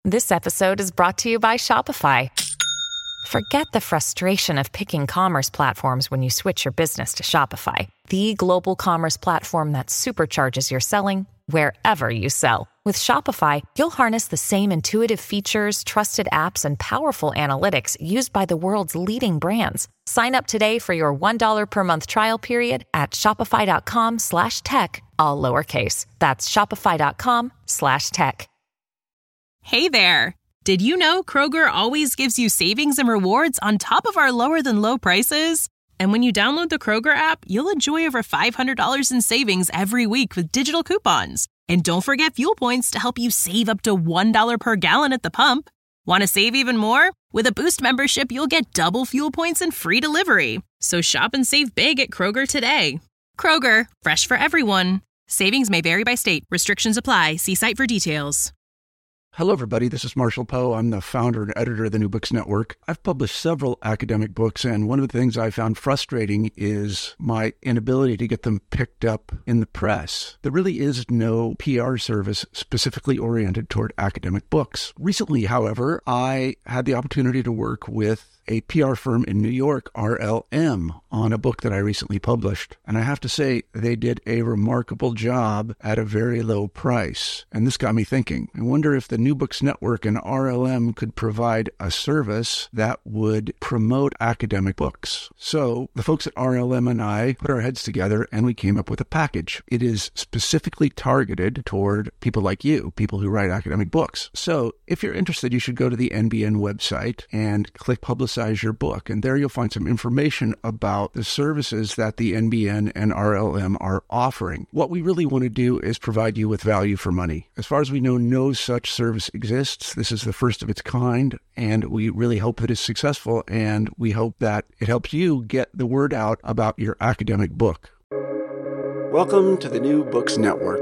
This episode is brought to you by Shopify. Forget the frustration of picking commerce platforms when you switch your business to Shopify, the global commerce platform that supercharges your selling wherever you sell. With Shopify, you'll harness the same intuitive features, trusted apps, and powerful analytics used by the world's leading brands. Sign up today for your $1 per month trial period at shopify.com/tech, all lowercase. That's shopify.com/tech. Hey there! Did you know Kroger always gives you savings and rewards on top of our lower than low prices? And when you download the Kroger app, you'll enjoy over $500 in savings every week with digital coupons. And don't forget fuel points to help you save up to $1 per gallon at the pump. Want to save even more? With a Boost membership, you'll get double fuel points and free delivery. So shop and save big at Kroger today. Kroger, fresh for everyone. Savings may vary by state. Restrictions apply. See site for details. Hello, everybody. This is Marshall Poe. I'm the founder and editor of the New Books Network. I've published several academic books, and one of the things I found frustrating is my inability to get them picked up in the press. There really is no PR service specifically oriented toward academic books. Recently, however, I had the opportunity to work with a PR firm in New York, RLM, on a book that I recently published. And I have to say, they did a remarkable job at a very low price. And this got me thinking. I wonder if the New Books Network and RLM could provide a service that would promote academic books. So the folks at RLM and I put our heads together and we came up with a package. It is specifically targeted toward people like you, people who write academic books. So if you're interested, you should go to the NBN website and click Publicize Your Book. And there you'll find some information about the services that the NBN and RLM are offering. What we really want to do is provide you with value for money. As far as we know, no such service exists. This is the first of its kind, and we really hope it is successful, and we hope that it helps you get the word out about your academic book. Welcome to the New Books Network.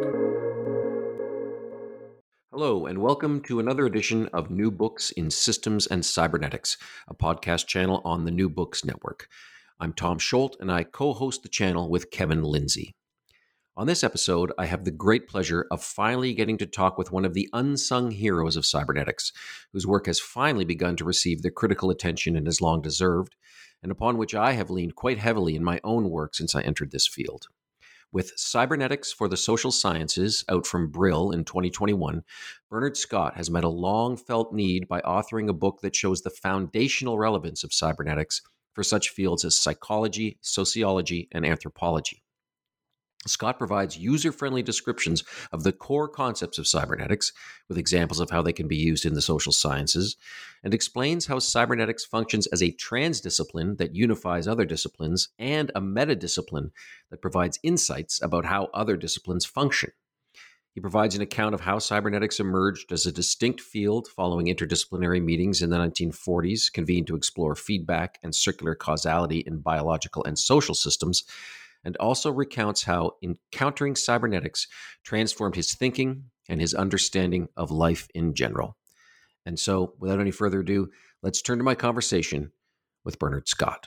Hello, and welcome to another edition of New Books in Systems and Cybernetics, a podcast channel on the New Books Network. I'm Tom Scholt, and I co-host the channel with Kevin Lindsay. On this episode, I have the great pleasure of finally getting to talk with one of the unsung heroes of cybernetics, whose work has finally begun to receive the critical attention it has long deserved, and upon which I have leaned quite heavily in my own work since I entered this field. With Cybernetics for the Social Sciences, out from Brill in 2021, Bernard Scott has met a long-felt need by authoring a book that shows the foundational relevance of cybernetics for such fields as psychology, sociology, and anthropology. Scott provides user-friendly descriptions of the core concepts of cybernetics, with examples of how they can be used in the social sciences, and explains how cybernetics functions as a transdiscipline that unifies other disciplines and a metadiscipline that provides insights about how other disciplines function. He provides an account of how cybernetics emerged as a distinct field following interdisciplinary meetings in the 1940s, convened to explore feedback and circular causality in biological and social systems, and also recounts how encountering cybernetics transformed his thinking and his understanding of life in general. And so, without any further ado, let's turn to my conversation with Bernard Scott.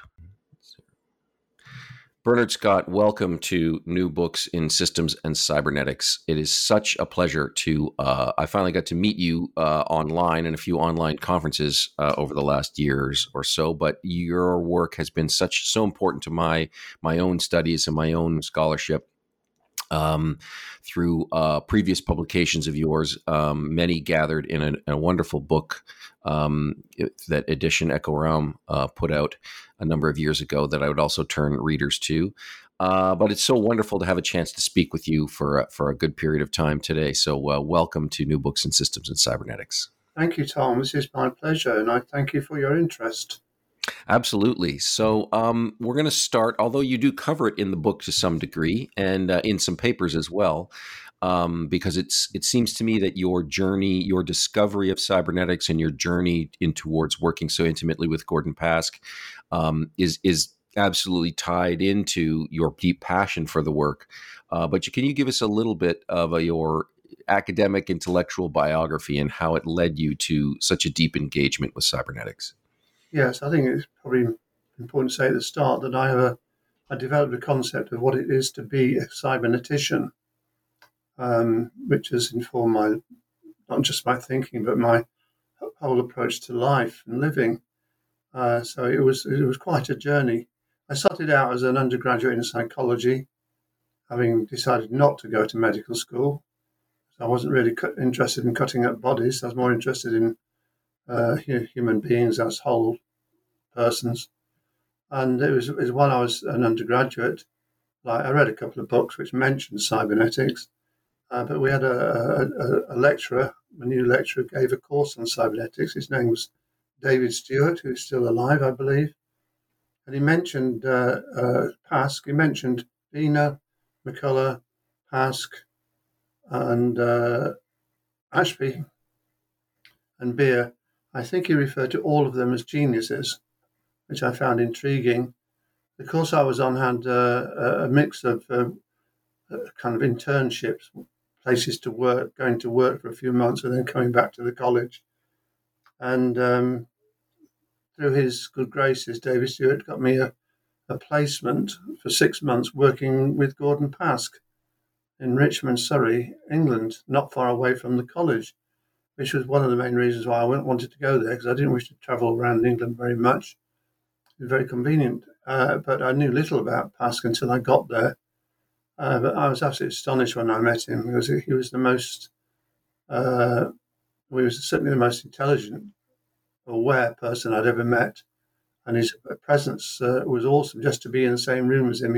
Bernard Scott, welcome to New Books in Systems and Cybernetics. It is such a pleasure to, I finally got to meet you online in a few online conferences over the last years or so, but your work has been so important to my own studies and my own scholarship through previous publications of yours, many gathered in a wonderful book that Edition Echo Realm put out a number of years ago that I would also turn readers to. But it's so wonderful to have a chance to speak with you for a good period of time today. So welcome to New Books in Systems and Cybernetics. Thank you, Tom. This is my pleasure, and I thank you for your interest. Absolutely. So we're going to start, although you do cover it in the book to some degree and in some papers as well, because it seems to me that your journey, your discovery of cybernetics and your journey in towards working so intimately with Gordon Pask is absolutely tied into your deep passion for the work. But can you give us a little bit of your academic intellectual biography and how it led you to such a deep engagement with cybernetics? Yes, I think it's probably important to say at the start that I developed a concept of what it is to be a cybernetician, which has informed not just my thinking, but my whole approach to life and living. So it was quite a journey. I started out as an undergraduate in psychology, having decided not to go to medical school. So I wasn't really interested in cutting up bodies. I was more interested in human beings as whole persons. And it was when I was an undergraduate, like I read a couple of books which mentioned cybernetics, but we had a lecturer, a new lecturer, gave a course on cybernetics. His name was David Stewart, who's still alive, I believe. And he mentioned Pask. He mentioned Wiener, McCullough, Pask, and Ashby and Beer. I think he referred to all of them as geniuses, which I found intriguing. The course I was on had a mix of kind of internships, places to work, going to work for a few months and then coming back to the college. And through his good graces, David Stewart got me a placement for 6 months working with Gordon Pask in Richmond, Surrey, England, not far away from the college, which was one of the main reasons why I wanted to go there, because I didn't wish to travel around England very much. It was very convenient. But I knew little about Pask until I got there. But I was absolutely astonished when I met him, because he was the most, he was certainly the most intelligent, aware person I'd ever met. And his presence was awesome. Just to be in the same room as him,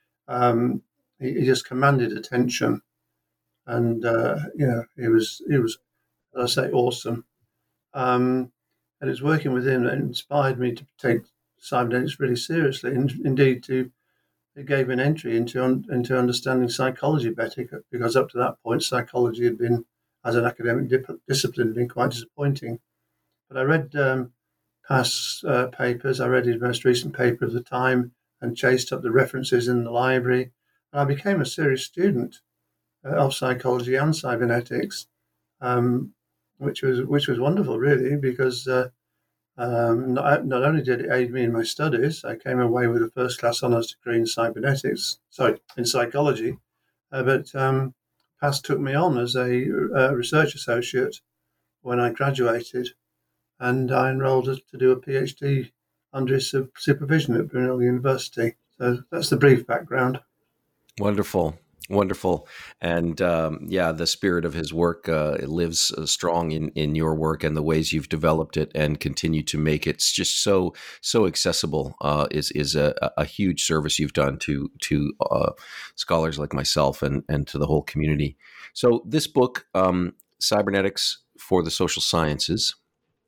he just commanded attention. And, he was, as I say, awesome. And it was working with him that inspired me to take cybernetics really seriously. And indeed, it gave an entry into understanding psychology better, because up to that point, psychology had been, as an academic discipline, been quite disappointing. But I read Pask's papers. I read his most recent paper of the time and chased up the references in the library. And I became a serious student of psychology and cybernetics, which was wonderful, really, because not only did it aid me in my studies, I came away with a first-class honours degree in psychology, but Pask took me on as a research associate when I graduated, and I enrolled to do a PhD under his supervision at Brunel University. So that's the brief background. Wonderful. And the spirit of his work lives strong in your work, and the ways you've developed it and continue to make it just so accessible is a huge service you've done to scholars like myself and to the whole community. So this book, Cybernetics for the Social Sciences,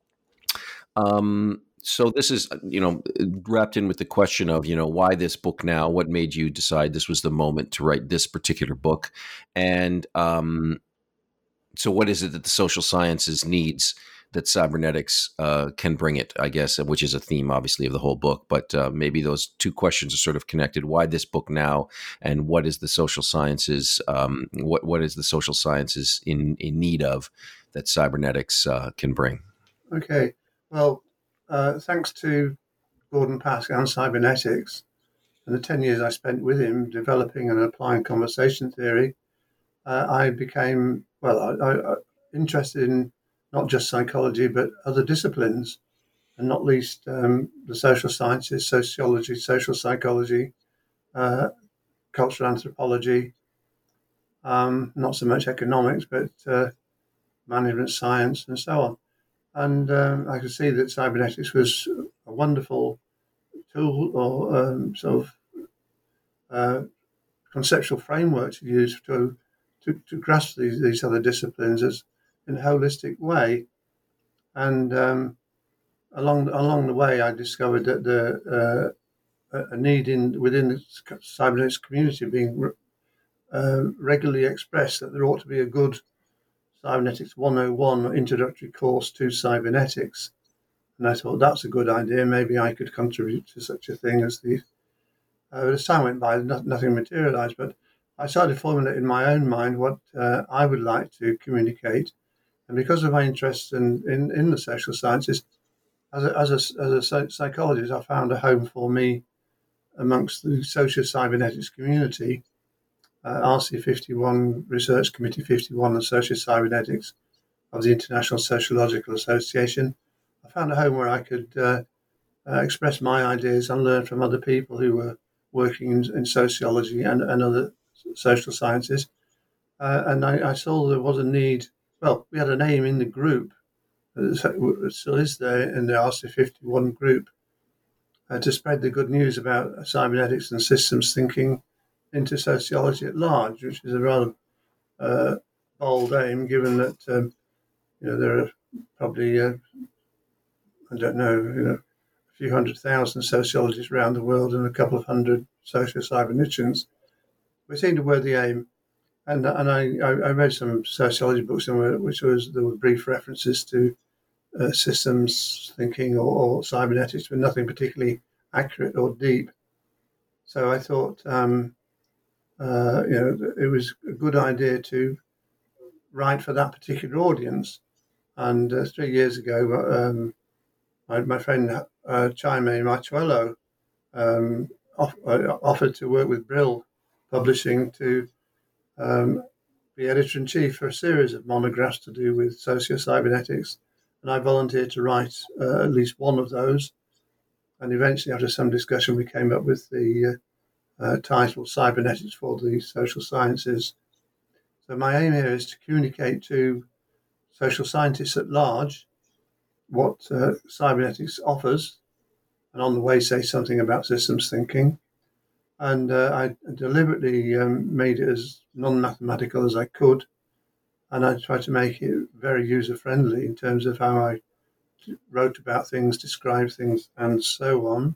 so this is, wrapped in with the question of, why this book now? What made you decide this was the moment to write this particular book? And so what is it that the social sciences needs that cybernetics can bring it, I guess, which is a theme, obviously, of the whole book. But maybe those two questions are sort of connected. Why this book now? And what is the social sciences? What is the social sciences in need of that cybernetics can bring? Okay. Well, thanks to Gordon Pask and cybernetics and the 10 years I spent with him developing and applying conversation theory, I became, interested in not just psychology, but other disciplines, and not least the social sciences, sociology, social psychology, cultural anthropology, not so much economics, but management science and so on. And I could see that cybernetics was a wonderful tool or conceptual framework to use to grasp these other disciplines in a holistic way. And along the way, I discovered that a need within the cybernetics community being regularly expressed, that there ought to be a good Cybernetics 101 introductory course to cybernetics. And I thought that's a good idea. Maybe I could contribute to such a thing as the. But as time went by, nothing materialized. But I started formulating in my own mind what I would like to communicate. And because of my interest in the social sciences, as a psychologist, I found a home for me amongst the social cybernetics community. RC 51, Research Committee 51 on Social Cybernetics of the International Sociological Association. I found a home where I could express my ideas and learn from other people who were working in sociology and other social sciences. And I saw there was a need. Well, we had an aim in the group, it still is there in the RC51 group, to spread the good news about cybernetics and systems thinking into sociology at large, which is a rather bold aim, given that there are probably a few 100,000 sociologists around the world and a couple of hundred social cybernicians. We seem to wear the aim. And I read some sociology books there were brief references to systems thinking or cybernetics, but nothing particularly accurate or deep. So I thought, it was a good idea to write for that particular audience. And 3 years ago, my friend Jaime Marchuelo offered to work with Brill Publishing to be editor-in-chief for a series of monographs to do with socio-cybernetics. And I volunteered to write at least one of those. And eventually, after some discussion, we came up with the title Cybernetics for the Social Sciences. So my aim here is to communicate to social scientists at large what cybernetics offers, and on the way say something about systems thinking. And I deliberately made it as non-mathematical as I could, and I tried to make it very user-friendly in terms of how I wrote about things, described things, and so on.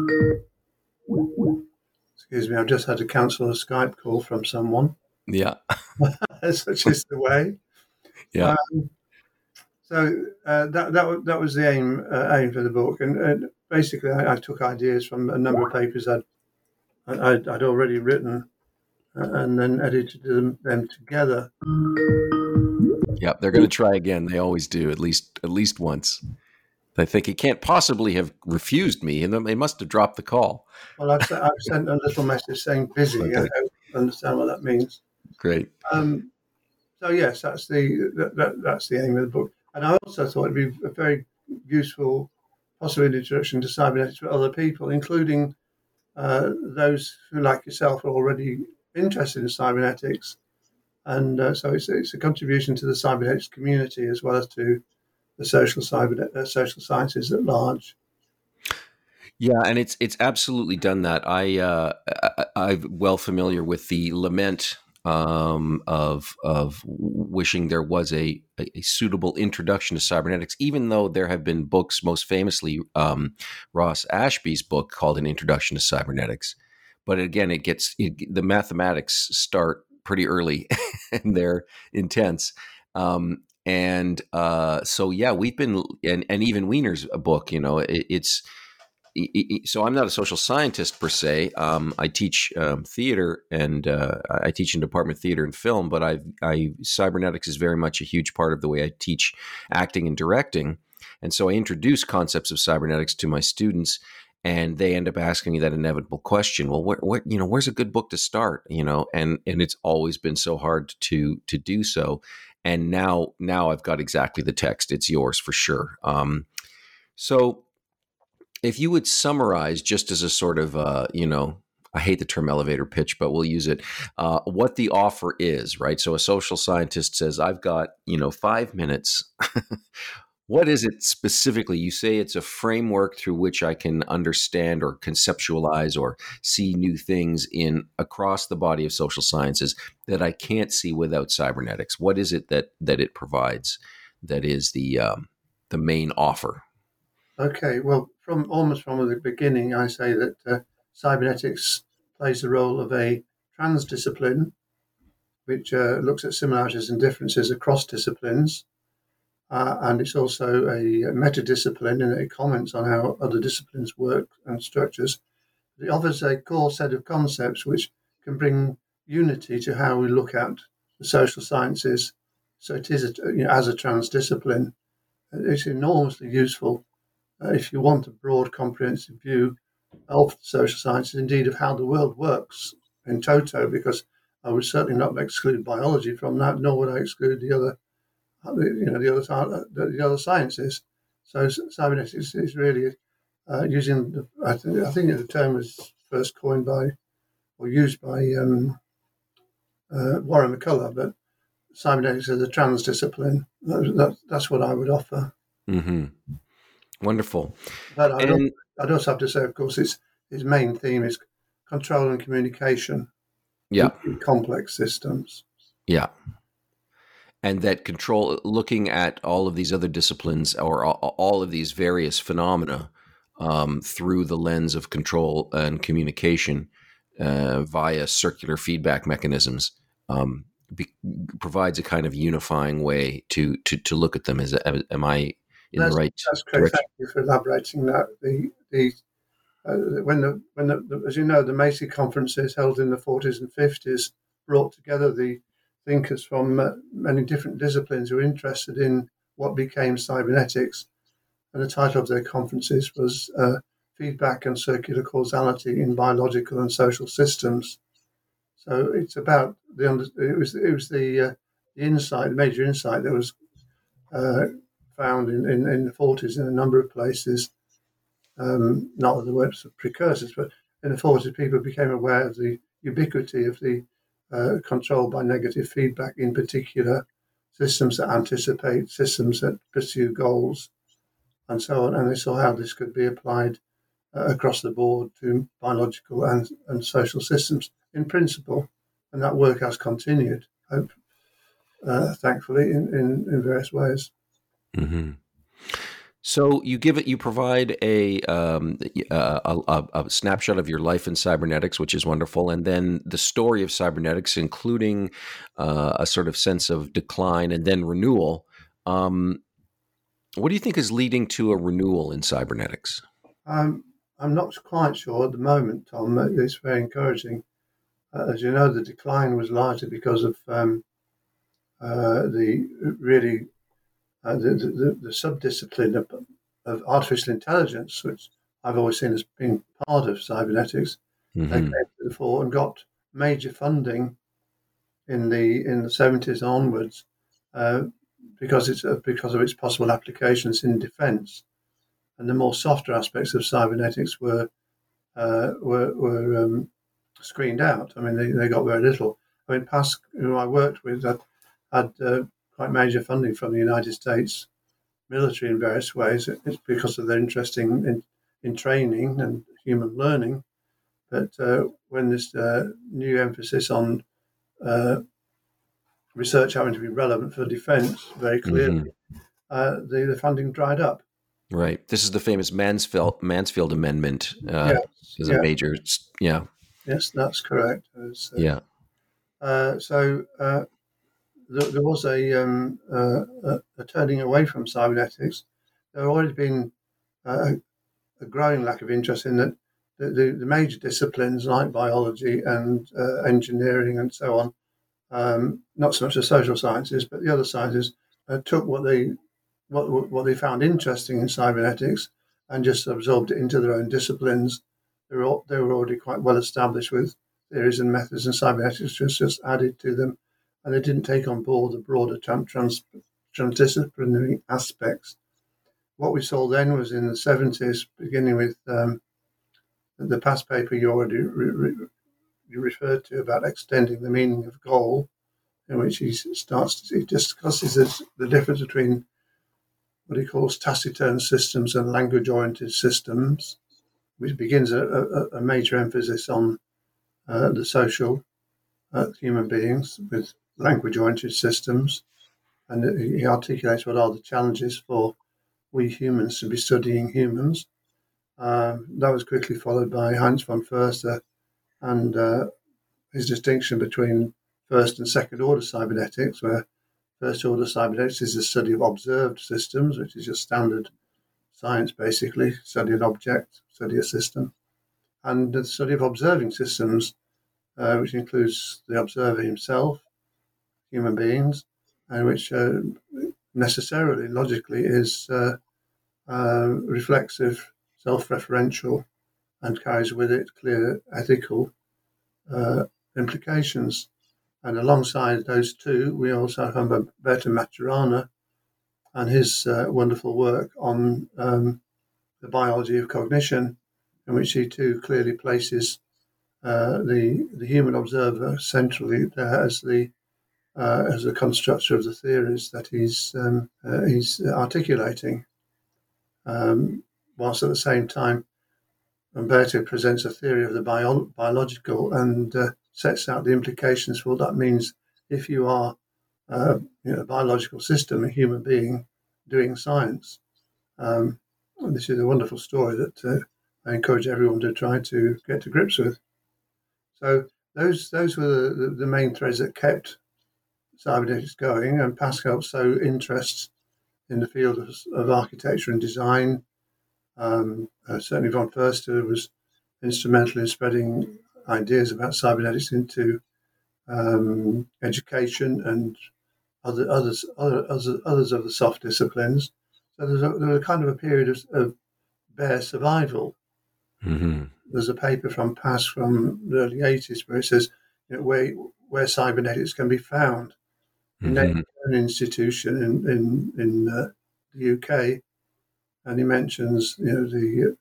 Excuse me, I've just had to cancel a Skype call from someone. Yeah. Such is the way. Yeah. So that was the aim for the book, and basically I took ideas from a number of papers I'd already written, and then edited them together. Yeah, they're going to try again. They always do, at least once. I think he can't possibly have refused me, and they must have dropped the call. Well, I've sent a little message saying busy. Okay. I don't understand what that means. Great. So yes, that's the aim of the book. And I also thought it'd be a very useful, possible introduction to cybernetics for other people, including those who, like yourself, are already interested in cybernetics. And so it's a contribution to the cybernetics community as well as to the social sciences at large. Yeah, and it's absolutely done that. I'm well familiar with the lament of wishing there was a suitable introduction to cybernetics, even though there have been books, most famously Ross Ashby's book called An Introduction to Cybernetics. But again, the mathematics start pretty early and they're intense. So yeah, we've been, and even Wiener's book, so I'm not a social scientist per se. I teach theater, and I teach in department of theater and film, but cybernetics is very much a huge part of the way I teach acting and directing. And so I introduce concepts of cybernetics to my students, and they end up asking me that inevitable question. Well, where's a good book to start? And it's always been so hard to do so. And now I've got exactly the text. It's yours for sure. So if you would summarize, just as a sort of, I hate the term elevator pitch, but we'll use it, what the offer is, right? So a social scientist says, I've got, 5 minutes. What is it specifically? You say it's a framework through which I can understand or conceptualize or see new things across the body of social sciences that I can't see without cybernetics. What is it that it provides that is the main offer? Okay, well, from the beginning, I say that cybernetics plays the role of a transdiscipline, which looks at similarities and differences across disciplines. And it's also a metadiscipline, and it comments on how other disciplines work and structures. It offers a core set of concepts which can bring unity to how we look at the social sciences. So it is, as a transdiscipline, it's enormously useful if you want a broad, comprehensive view of social sciences, indeed of how the world works in toto, because I would certainly not exclude biology from that, nor would I exclude the other the other sciences. So cybernetics is really using. I think the term was first coined by or used by Warren McCullough, but cybernetics is a transdiscipline. That's what I would offer. Mm-hmm. Wonderful. But I'd also have to say, of course, his main theme is control and communication. Yeah. In complex systems. Yeah. And that control, looking at all of these other disciplines or all of these various phenomena through the lens of control and communication via circular feedback mechanisms provides a kind of unifying way to look at them. Am I in the right That's correct. direction? Thank you for elaborating that. When as you know, the Macy conferences held in the 40s and 50s brought together the thinkers from many different disciplines who were interested in what became cybernetics. And the title of their conferences was Feedback and Circular Causality in Biological and Social Systems. So it's about the insight, the major insight that was found in the 40s in a number of places. Not that there were precursors, but in the 40s, people became aware of the ubiquity of the control by negative feedback, in particular, systems that anticipate, systems that pursue goals, and so on. And they saw how this could be applied across the board to biological and social systems in principle. And that work has continued, thankfully, in various ways. Mm-hmm. So you provide a snapshot of your life in cybernetics, which is wonderful, and then the story of cybernetics, including a sort of sense of decline and then renewal. What do you think is leading to a renewal in cybernetics? I'm not quite sure at the moment, Tom. It's very encouraging. As you know, the decline was largely because of the subdiscipline of artificial intelligence, which I've always seen as being part of cybernetics. Mm-hmm. They came to the fore and got major funding in the 70s onwards because of its possible applications in defence. And the more softer aspects of cybernetics were screened out. I mean, they got very little. I mean, PASC, who I worked with, had quite major funding from the United States military in various ways. It's because of their interest in training and human learning. But when this new emphasis on research having to be relevant for defence, very clearly, the funding dried up. Right. This is the famous Mansfield Amendment. Is a major, yeah. Yes, that's correct. Yeah. So there was a turning away from cybernetics. There had already been a growing lack of interest in that the major disciplines like biology and engineering and so on, not so much the social sciences, but the other sciences took what they found interesting in cybernetics and just absorbed it into their own disciplines. They were already quite well established with theories and methods, and cybernetics just added to them, and they didn't take on board the broader transdisciplinary aspects. What we saw then was in the 70s, beginning with the past paper you already you referred to about extending the meaning of goal, in which he discusses the difference between what he calls taciturn systems and language-oriented systems, which begins a major emphasis on the social human beings with language-oriented systems. And he articulates what are the challenges for we humans to be studying humans. That was quickly followed by Heinz von Förster and his distinction between first and second order cybernetics, where first order cybernetics is the study of observed systems, which is just standard science, basically, study an object, study a system, and the study of observing systems, which includes the observer himself, human beings, and which necessarily, logically, is reflexive, self-referential, and carries with it clear ethical implications. And alongside those two, we also have Humberto Maturana and his wonderful work on the biology of cognition, in which he too clearly places the human observer centrally there as the constructor of the theories that he's articulating, whilst at the same time Umberto presents a theory of the biological and sets out the implications for what that means if you are a biological system, a human being doing science. This is a wonderful story that I encourage everyone to try to get to grips with. So those were the main threads that kept cybernetics going, and Pascal showed interest in the field of architecture and design. Certainly von Förster was instrumental in spreading ideas about cybernetics into education and others of the soft disciplines. So there was a kind of a period of bare survival. Mm-hmm. There's a paper from PASS from the early 80s where it says where cybernetics can be found. He named an institution in the UK, and he mentions the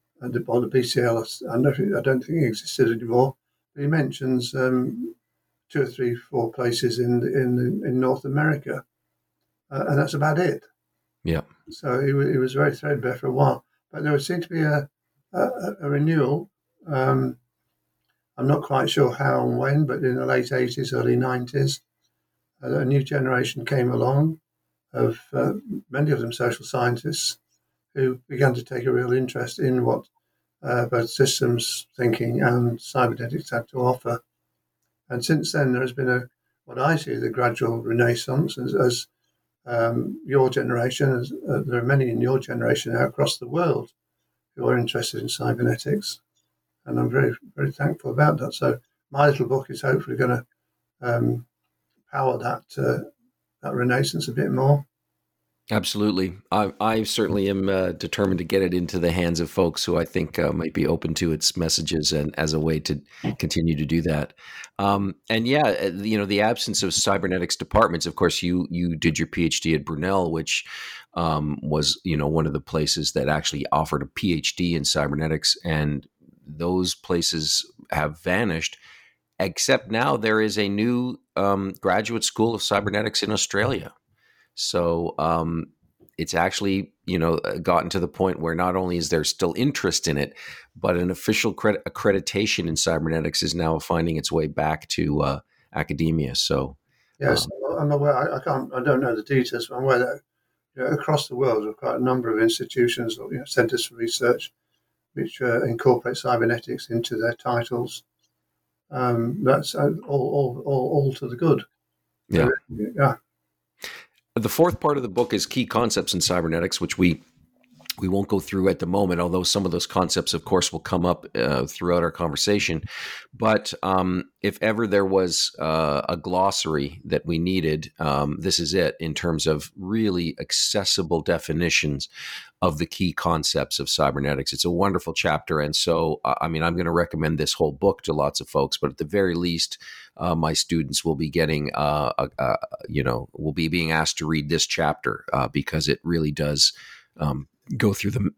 BCL. I don't think it existed anymore, but he mentions 2 or 3, 4 places in North America, and that's about it. Yeah. So it was very threadbare for a while, but there seemed to be a renewal. I'm not quite sure how and when, but in the late 80s, early 90s, a new generation came along of many of them social scientists who began to take a real interest in what both systems thinking and cybernetics had to offer. And since then, there has been what I see as a gradual renaissance as your generation, there are many in your generation now across the world who are interested in cybernetics. And I'm very, very thankful about that. So my little book is hopefully going to power that renaissance a bit more. Absolutely. I certainly am determined to get it into the hands of folks who I think might be open to its messages and as a way to continue to do that. The absence of cybernetics departments, of course, you did your PhD at Brunel, which was, one of the places that actually offered a PhD in cybernetics, and those places have vanished, except now there is a new graduate school of cybernetics in Australia. So it's actually, gotten to the point where not only is there still interest in it, but an official accreditation in cybernetics is now finding its way back to academia. So yes, I'm aware. I don't know the details, but I'm aware that across the world there are quite a number of institutions or centres for research which incorporate cybernetics into their titles. That's all to the good. Yeah. Yeah. The fourth part of the book is key concepts in cybernetics, which we won't go through at the moment, although some of those concepts, of course, will come up throughout our conversation. But if ever there was a glossary that we needed, this is it, in terms of really accessible definitions of the key concepts of cybernetics. It's a wonderful chapter. And so, I'm going to recommend this whole book to lots of folks, but at the very least, my students will be getting, will be being asked to read this chapter because it really does go through the,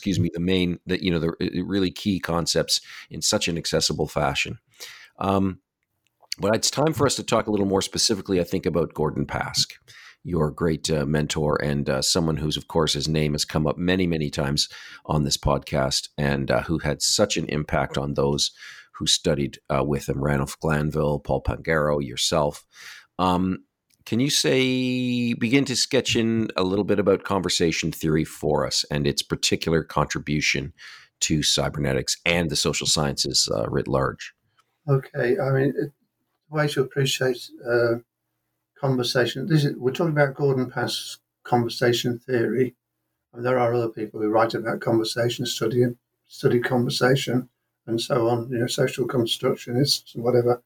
the really key concepts in such an accessible fashion. But it's time for us to talk a little more specifically, I think, about Gordon Pask, your great mentor and someone whose, of course, his name has come up many, many times on this podcast, and who had such an impact on those who studied with him, Ranulph Glanville, Paul Pangaro, yourself. Can you begin to sketch in a little bit about conversation theory for us and its particular contribution to cybernetics and the social sciences writ large? Okay. The way to appreciate conversation, we're talking about Gordon Pask's conversation theory. There are other people who write about conversation, study conversation, and so on, social constructionists and whatever.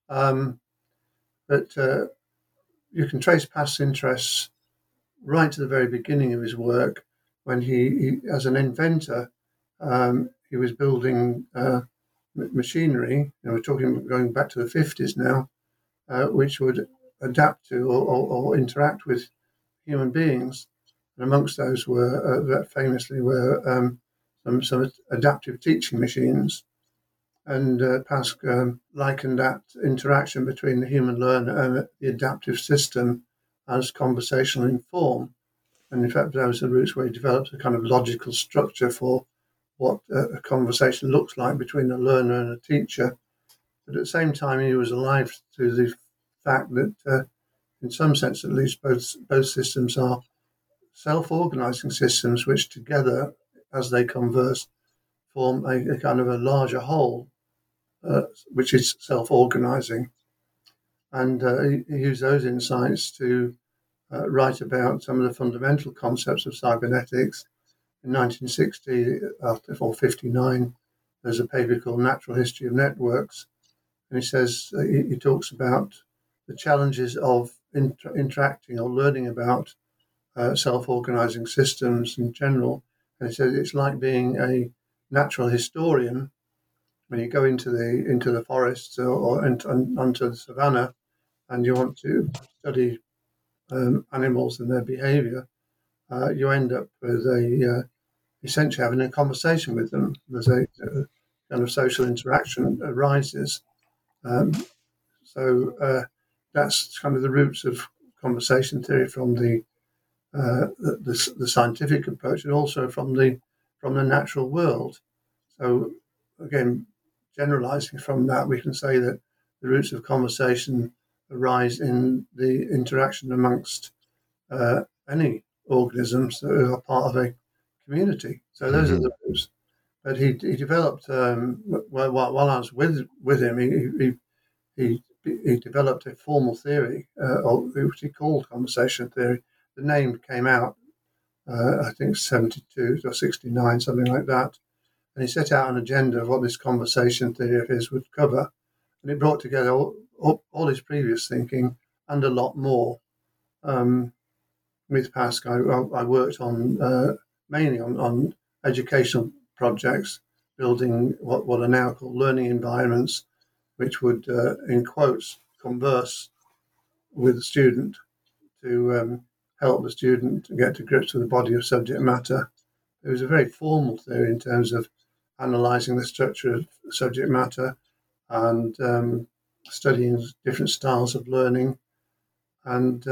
But you can trace Pask's interests right to the very beginning of his work when he as an inventor, he was building machinery. We're going back to the 50s now, which would adapt to or interact with human beings. And amongst those were famously some adaptive teaching machines. And Pasque likened that interaction between the human learner and the adaptive system as conversational in form. And in fact, those are the roots where he developed a kind of logical structure for what a conversation looks like between a learner and a teacher. But at the same time, he was alive to the fact that, in some sense at least, both systems are self-organizing systems which together, as they converse, form a kind of a larger whole, which is self-organizing. And he used those insights to write about some of the fundamental concepts of cybernetics. In 1960 or 59, there's a paper called Natural History of Networks. And he says, he talks about the challenges of interacting or learning about self-organizing systems in general. And he says it's like being a natural historian when you go into the forests or onto the savannah and you want to study animals and their behavior. You end up with essentially having a conversation with them. There's a kind of social interaction arises. So that's kind of the roots of conversation theory from the scientific approach and also from the natural world. So again, generalizing from that, we can say that the roots of conversation arise in the interaction amongst any organisms that are part of a community. So those are the roots. But he developed while I was with him, he developed a formal theory, which he called conversation theory. The name came out, I think, 72 or 69, something like that. And he set out an agenda of what this conversation theory of his would cover. And it brought together all his previous thinking and a lot more. With Pasque, I worked on mainly on educational projects, building what are now called learning environments, which would, in quotes, converse with the student to help the student to get to grips with the body of subject matter. It was a very formal theory in terms of analysing the structure of subject matter and studying different styles of learning and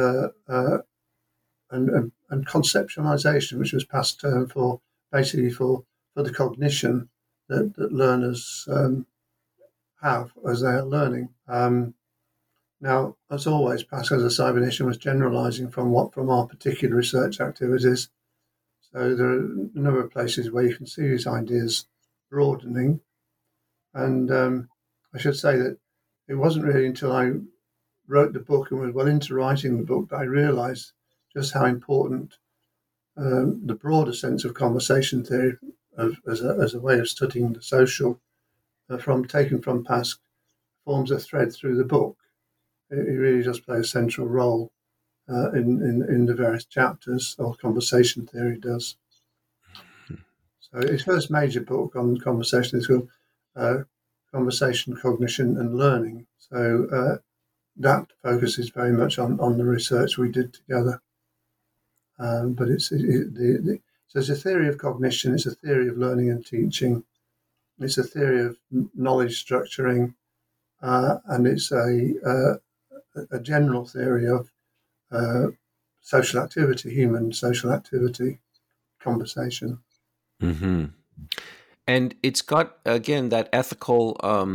conceptualization, which was past term for basically for the cognition that learners have as they are learning. Now, as always, Pasque as a cybernetics was generalizing from our particular research activities. So there are a number of places where you can see these ideas broadening. And I should say that it wasn't really until I wrote the book and was well into writing the book that I realized just how important the broader sense of conversation theory as a way of studying the social, taken from Pasque, forms a thread through the book. It really does play a central role in the various chapters, or conversation theory does. So his first major book on conversation is called Conversation, Cognition and Learning. So that focuses very much on the research we did together. But so it's a theory of cognition, it's a theory of learning and teaching, it's a theory of knowledge structuring, and it's a general theory of social activity, human social activity, conversation. Mm-hmm. And it's got, again, that ethical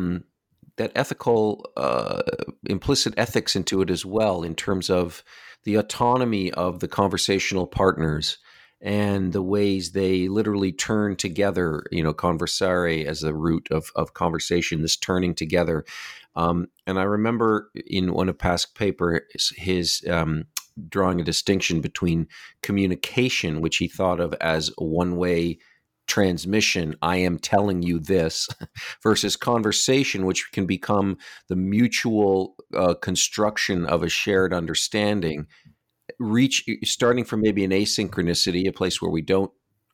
implicit ethics into it as well, in terms of the autonomy of the conversational partners and the ways they literally turn together, conversare as the root of conversation, this turning together. And I remember in one of Pasque's paper, his drawing a distinction between communication, which he thought of as a one-way transmission, I am telling you this, versus conversation, which can become the mutual construction of a shared understanding, starting from maybe an asynchronicity, a place where we don't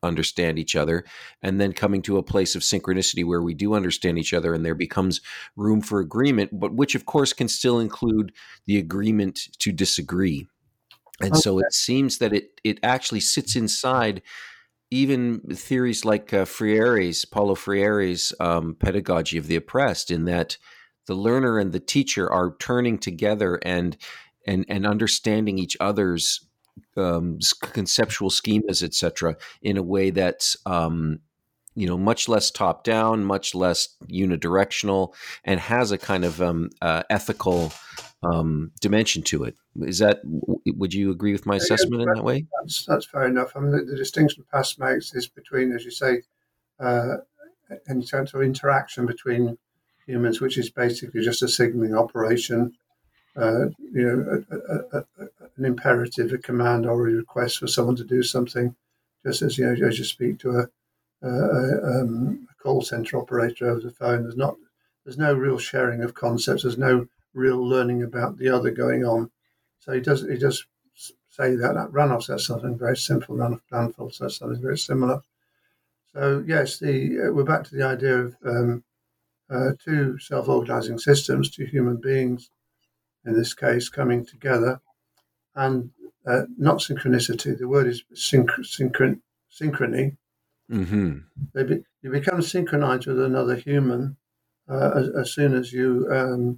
understand each other, and then coming to a place of synchronicity where we do understand each other and there becomes room for agreement, but which of course can still include the agreement to disagree. And so it seems that it actually sits inside even theories like Paulo Freire's pedagogy of the oppressed, in that the learner and the teacher are turning together and understanding each other's conceptual schemas, etc., in a way that's much less top down, much less unidirectional, and has a kind of ethical dimension to it. Would you agree with my assessment in that way? That's fair enough. I mean, the distinction Pass makes is between, as you say, in terms of interaction between humans, which is basically just a signaling operation, an imperative, a command, or a request for someone to do something, just as as you speak to a call center operator over the phone. There's no real sharing of concepts. There's no real learning about the other going on. So he does say that Ranulph says something very simple. Ranulph Blandford says something very similar. So yes, we're back to the idea of two self-organizing systems, two human beings, in this case, coming together, and not synchronicity. The word is synchrony. Mm-hmm. You become synchronized with another human as soon as you,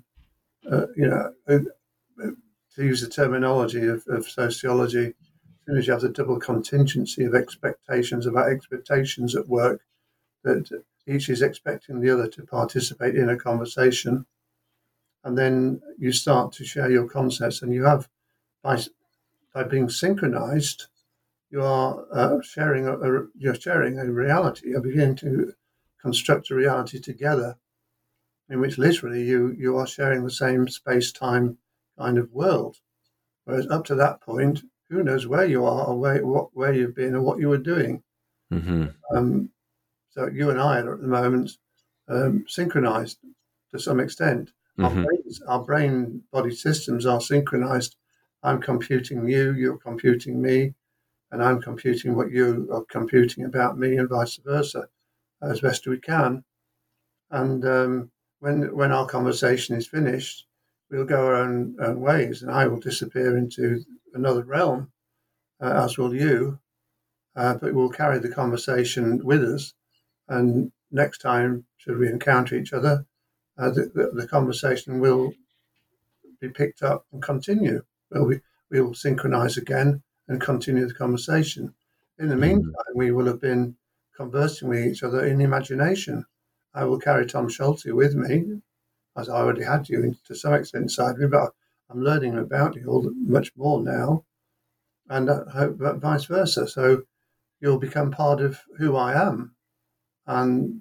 to use the terminology of sociology, as soon as you have the double contingency of expectations about expectations at work, that each is expecting the other to participate in a conversation, and then you start to share your concepts, and you have, by being synchronized, you are sharing a reality. You're beginning to construct a reality together, in which literally you are sharing the same space-time kind of world. Whereas up to that point, who knows where you are or where you've been or what you were doing. Mm-hmm. So you and I are at the moment synchronized to some extent. Mm-hmm. Our brain body systems are synchronized. I'm computing you, you're computing me, and I'm computing what you are computing about me, and vice versa, as best we can. And when our conversation is finished, we'll go our own ways, and I will disappear into another realm, as will you, but we'll carry the conversation with us. And next time, should we encounter each other, the conversation will be picked up and continue. We'll synchronize again and continue the conversation. In the meantime, we will have been conversing with each other in imagination. I will carry Tom Schulte with me, as I already had you to some extent inside me, but I'm learning about you much more now, and I hope that vice versa. So you'll become part of who I am, and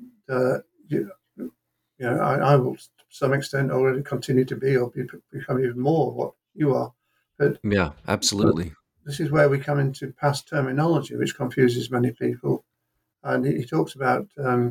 I will, to some extent, already continue to be, or become even more of what you are. But yeah, absolutely. This is where we come into past terminology, which confuses many people. And he talks about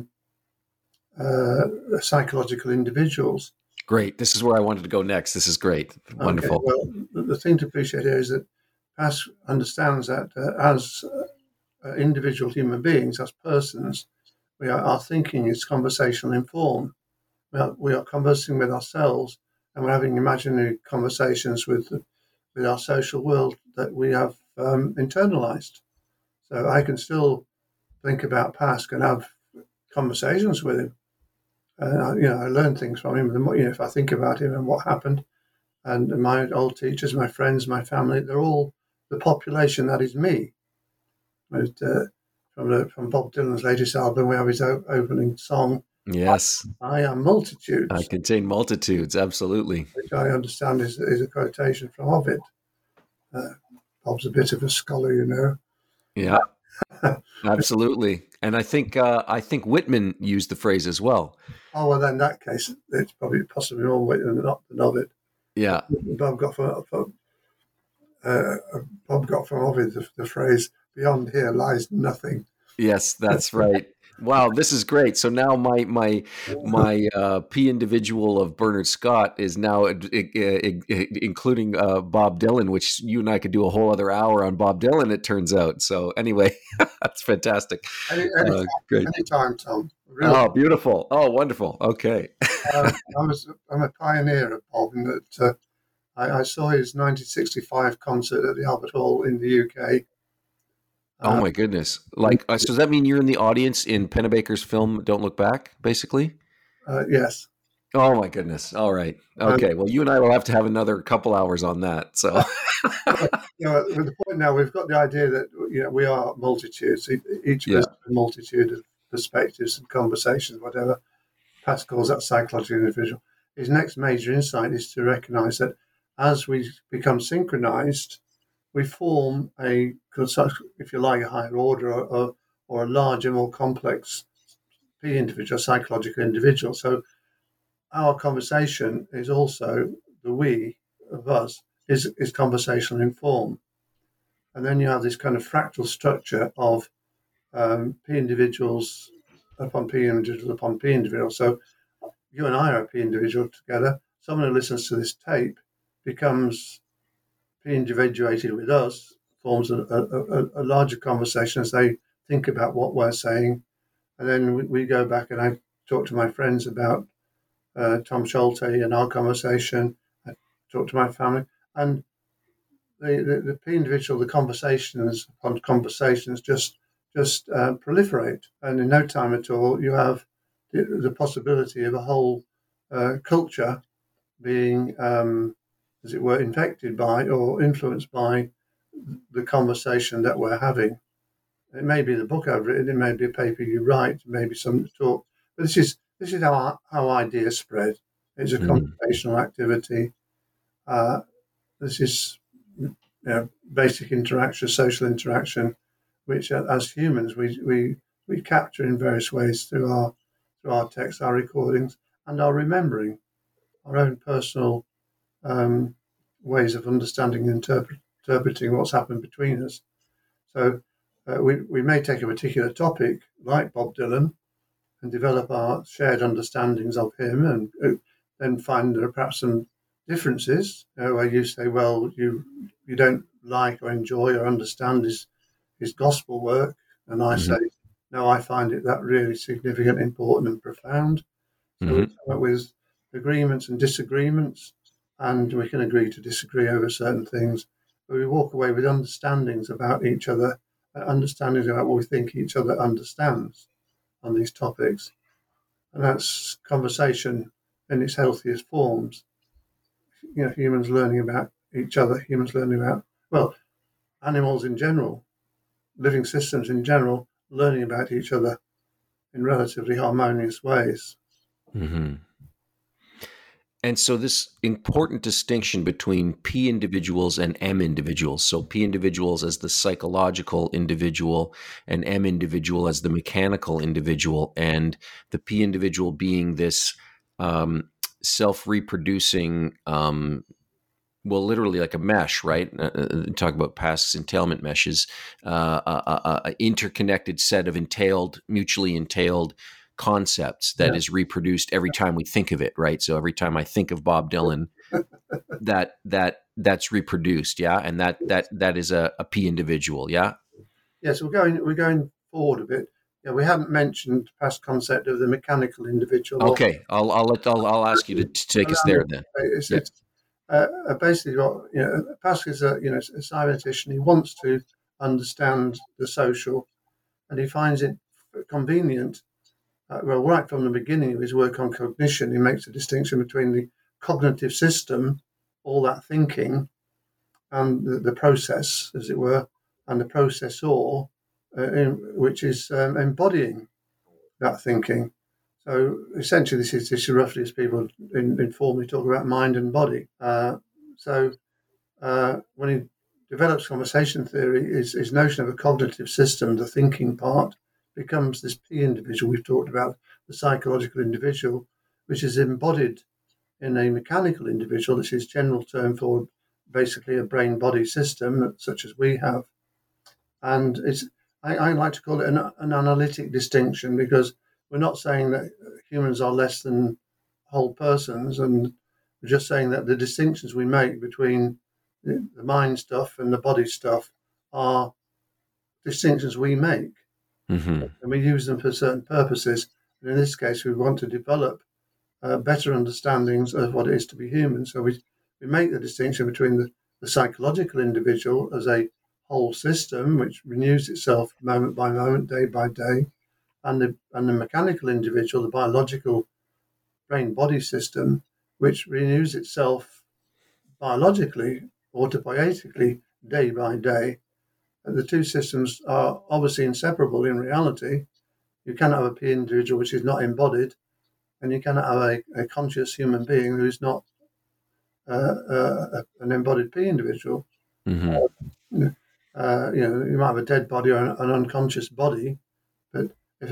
psychological individuals. Great. This is where I wanted to go next. This is great. Wonderful. Okay. Well, the thing to appreciate here is that Pass understands that as individual human beings, as persons, our thinking is conversational in form. We are conversing with ourselves, and we're having imaginary conversations with our social world that we have internalized. So I can still think about Pask and have conversations with him. I learn things from him. If I think about him and what happened, and my old teachers, my friends, my family, they're all the population that is me. From Bob Dylan's latest album, we have his opening song. Yes. I am multitudes. I contain multitudes, absolutely. Which I understand is a quotation from Ovid. Bob's a bit of a scholar, you know. Yeah, absolutely. And I think Whitman used the phrase as well. Oh, well, then in that case, it's possibly more Whitman than Ovid. Yeah. Bob got from Ovid the phrase, "Beyond here lies nothing." Yes, that's right. Wow, this is great. So now my P individual of Bernard Scott is now including Bob Dylan, which you and I could do a whole other hour on Bob Dylan, it turns out. So anyway, that's fantastic. Great. Anytime, Tom. Really. Oh, beautiful. Oh, wonderful. Okay. I'm a pioneer of Bob in that I saw his 1965 concert at the Albert Hall in the UK. Oh my goodness! Like, so does that mean you're in the audience in Pennebaker's film "Don't Look Back"? Basically. Yes. Oh my goodness! All right. Okay. Well, you and I will have to have another couple hours on that. So. With the point now, we've got the idea that we are multitudes. Each of us has a multitude of perspectives and conversations, whatever. Pascal calls that psychological individual. His next major insight is to recognise that as we become synchronized, we form if you like, a higher order or a larger, more complex P individual, psychological individual. So our conversation is also the we of us is conversational in form. And then you have this kind of fractal structure of P individuals upon P individuals upon P individuals. So you and I are a P individual together. Someone who listens to this tape becomes P individuated with us, forms a larger conversation as they think about what we're saying. And then we go back and I talk to my friends about Tom Schulte and our conversation. I talk to my family. And the P individual, the conversations upon conversations just proliferate. And in no time at all, you have the possibility of a whole culture being, as it were, infected by or influenced by the conversation that we're having. It may be the book I've written, it may be a paper you write, it may be some talk, but this is how ideas spread. It's a conversational activity. This is basic interaction, social interaction, which as humans we capture in various ways through our texts, our recordings, and our remembering, our own personal ways of understanding and interpreting what's happened between us. So we may take a particular topic like Bob Dylan and develop our shared understandings of him, and then find there are perhaps some differences where you say, well, you don't like or enjoy or understand his gospel work, and I say, no, I find it that really significant, important, and profound. So we come up with agreements and disagreements, and we can agree to disagree over certain things, but we walk away with understandings about each other, understandings about what we think each other understands on these topics. And that's conversation in its healthiest forms. Humans learning about each other, humans learning about, well, animals in general, living systems in general, learning about each other in relatively harmonious ways. Mm-hmm. And so this important distinction between P individuals and M individuals. So P individuals as the psychological individual and M individual as the mechanical individual, and the P individual being this self-reproducing, literally like a mesh, right? Talk about past entailment meshes, an interconnected set of mutually entailed concepts that is reproduced every time we think of it, right? So every time I think of Bob Dylan, that's reproduced, and that is a P individual, yeah. Yes, we're going forward a bit. Yeah, we haven't mentioned the past concept of the mechanical individual. Okay, I'll ask you to take us there then. It's basically what Pascal is a cybernetician. He wants to understand the social, and he finds it convenient. Right from the beginning of his work on cognition, he makes a distinction between the cognitive system, all that thinking, and the process, as it were, and the processor, which is embodying that thinking. So essentially, this is roughly as people informally talk about mind and body. So when he develops conversation theory, his notion of a cognitive system, the thinking part, becomes this P individual we've talked about, the psychological individual, which is embodied in a mechanical individual. This is general term for basically a brain-body system, such as we have. And I like to call it an analytic distinction, because we're not saying that humans are less than whole persons, and we're just saying that the distinctions we make between the mind stuff and the body stuff are distinctions we make, Mm-hmm. and we use them for certain purposes. And in this case, we want to develop better understandings of what it is to be human. So we make the distinction between the psychological individual as a whole system, which renews itself moment by moment, day by day, and the mechanical individual, the biological brain-body system, which renews itself biologically, autobiotically, day by day. And the two systems are obviously inseparable in reality. You cannot have a P individual which is not embodied, and you cannot have a conscious human being who is not an embodied P individual. Mm-hmm. You might have a dead body or an unconscious body, but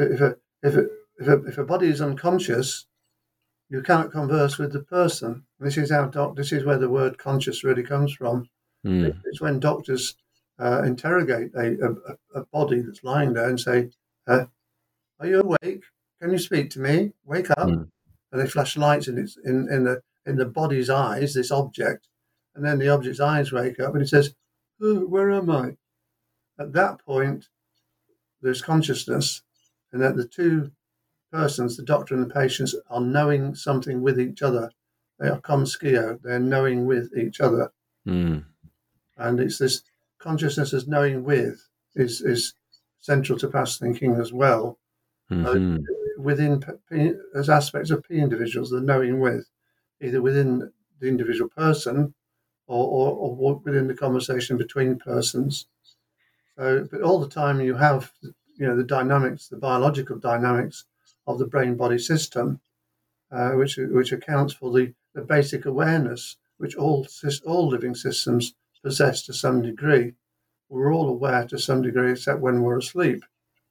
if a body is unconscious, you cannot converse with the person. This is where the word conscious really comes from. Mm. It's when doctors interrogate a body that's lying there and say, "Are you awake? Can you speak to me? Wake up!" Mm. And they flash lights in the body's eyes, this object, and then the object's eyes wake up, and it says, "Oh, where am I?" At that point, there's consciousness, and that the two persons, the doctor and the patients, are knowing something with each other. They are conscio, they're knowing with each other. Mm. And it's this consciousness as knowing with is central to past thinking as well. Mm-hmm. Within as aspects of P individuals, the knowing with, either within the individual person or within the conversation between persons. So, but all the time you have, the dynamics, the biological dynamics of the brain-body system, which accounts for the basic awareness which all living systems possess to some degree. We're all aware to some degree, except when we're asleep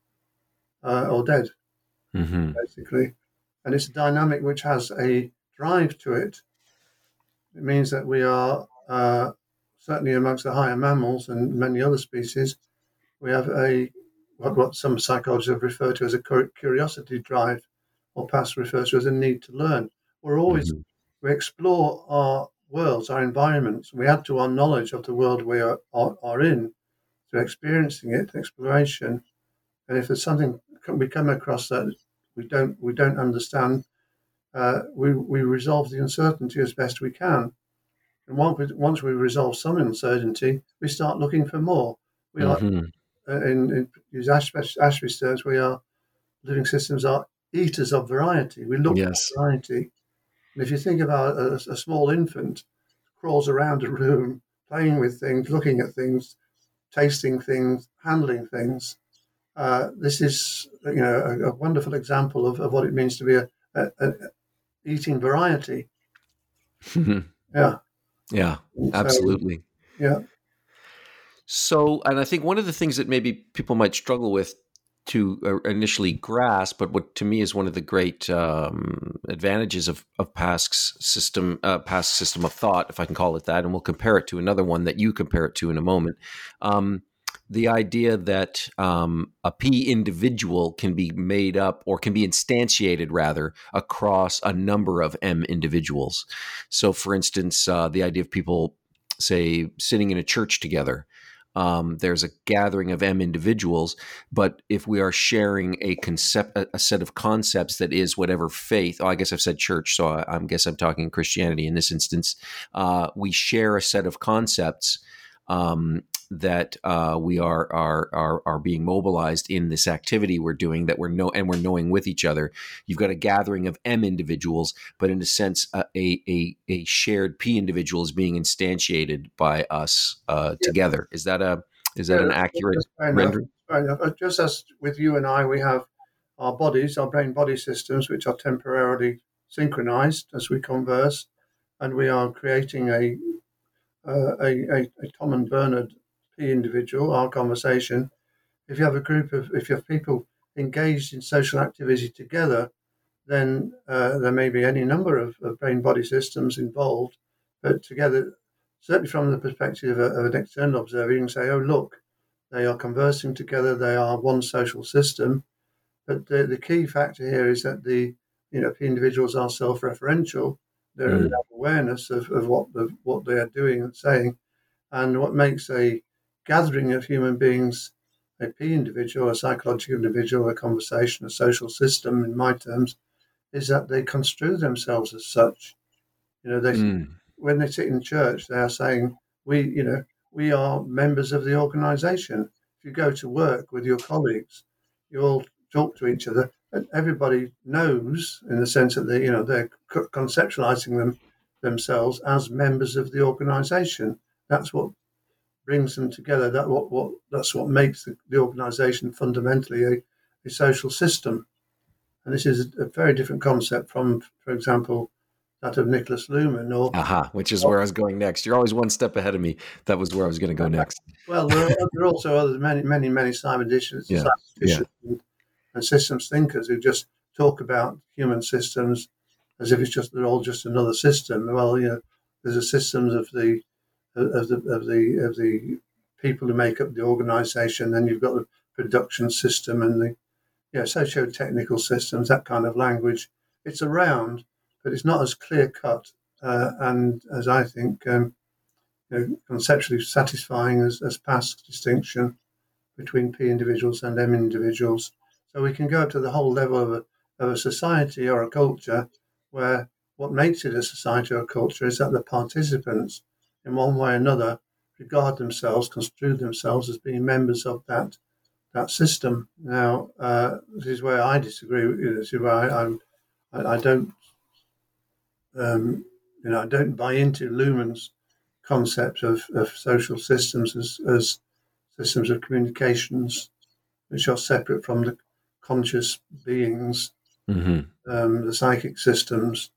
or dead, Mm-hmm. basically. And it's a dynamic which has a drive to it. It means that we are certainly amongst the higher mammals and many other species. We have what some psychologists have referred to as a curiosity drive, or past refers to as a need to learn. Mm-hmm. We explore our worlds, our environments. We add to our knowledge of the world we are in through experiencing it, exploration. And if there's something we come across that we don't understand, we resolve the uncertainty as best we can. And once we resolve some uncertainty, we start looking for more. We are Mm-hmm. in use Ashby's terms, living systems are eaters of variety. We look Yes. for variety. And if you think about a small infant crawls around a room, playing with things, looking at things, tasting things, handling things, this is a wonderful example of what it means to be a eating variety. Yeah. Yeah, So, absolutely. yeah. So, and I think one of the things that maybe people might struggle with to initially grasp, but what to me is one of the great advantages of past system of thought, if I can call it that, and we'll compare it to another one that you compare it to in a moment. The idea that a P individual can be made up, or can be instantiated rather, across a number of M individuals. So, for instance, the idea of people, say, sitting in a church together. There's a gathering of M individuals, but if we are sharing a set of concepts that is whatever faith, I guess I've said church, so I guess I'm talking Christianity in this instance, we share a set of concepts that we are being mobilized in this activity we're doing, that we're knowing with each other. You've got a gathering of M individuals, but in a sense, a shared P individual is being instantiated by us together. Is that an accurate rendering? Just as with you and I, we have our bodies, our brain-body systems, which are temporarily synchronized as we converse, and we are creating a Tom and Bernard P individual, our conversation. If you have people engaged in social activity together, then there may be any number of brain-body systems involved, but together, certainly from the perspective of an external observer, you can say, oh, look, They are conversing together. They are one social system. But the key factor here is that the individuals are self-referential. They have awareness of what they are doing and saying, and what makes a gathering of human beings a P individual, a psychological individual, a conversation, a social system, in my terms, is that they construe themselves as such. When they sit in church, they are saying, we are members of the organisation. If you go to work with your colleagues, you all talk to each other, and everybody knows, in the sense that they're conceptualising themselves as members of the organisation. That's what brings them together. That's what makes the organisation fundamentally a social system. And this is a very different concept from, for example, that of Niklas Luhmann. Which is where I was going next. You're always one step ahead of me. That was where I was going to go next. Well, there are also others, many statisticians and systems thinkers who just talk about human systems as if they're all just another system. Well, there's a systems of the people who make up the organisation. Then you've got the production system and the socio-technical systems. That kind of language. It's around, but it's not as clear cut and as I think conceptually satisfying as past distinction between P individuals and M individuals. So we can go up to the whole level of a society or a culture, where what makes it a society or a culture is that the participants, in one way or another, regard themselves, construe themselves as being members of that system. Now, this is where I disagree with you. This is where I don't I don't buy into Luhmann's concept of social systems as systems of communications which are separate from the conscious beings, the psychic systems.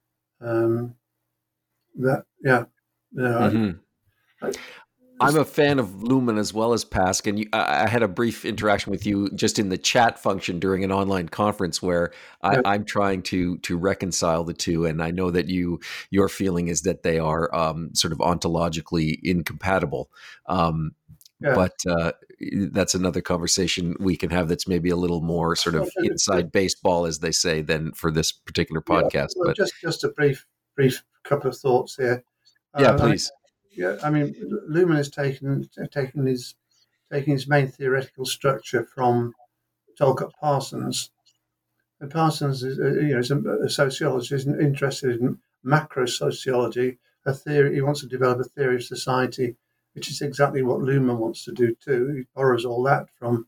I'm a fan of Luhmann as well as Pask, and I had a brief interaction with you just in the chat function during an online conference where I'm trying to reconcile the two, and I know that your feeling is that they are sort of ontologically incompatible. But that's another conversation we can have that's maybe a little more sort of inside baseball, as they say, than for this particular podcast. Well, but just a brief couple of thoughts here. Please. I mean, Luhmann is taking his main theoretical structure from Talcott Parsons. And Parsons is a sociologist interested in macro sociology, a theory. He wants to develop a theory of society, which is exactly what Luhmann wants to do too. He borrows all that from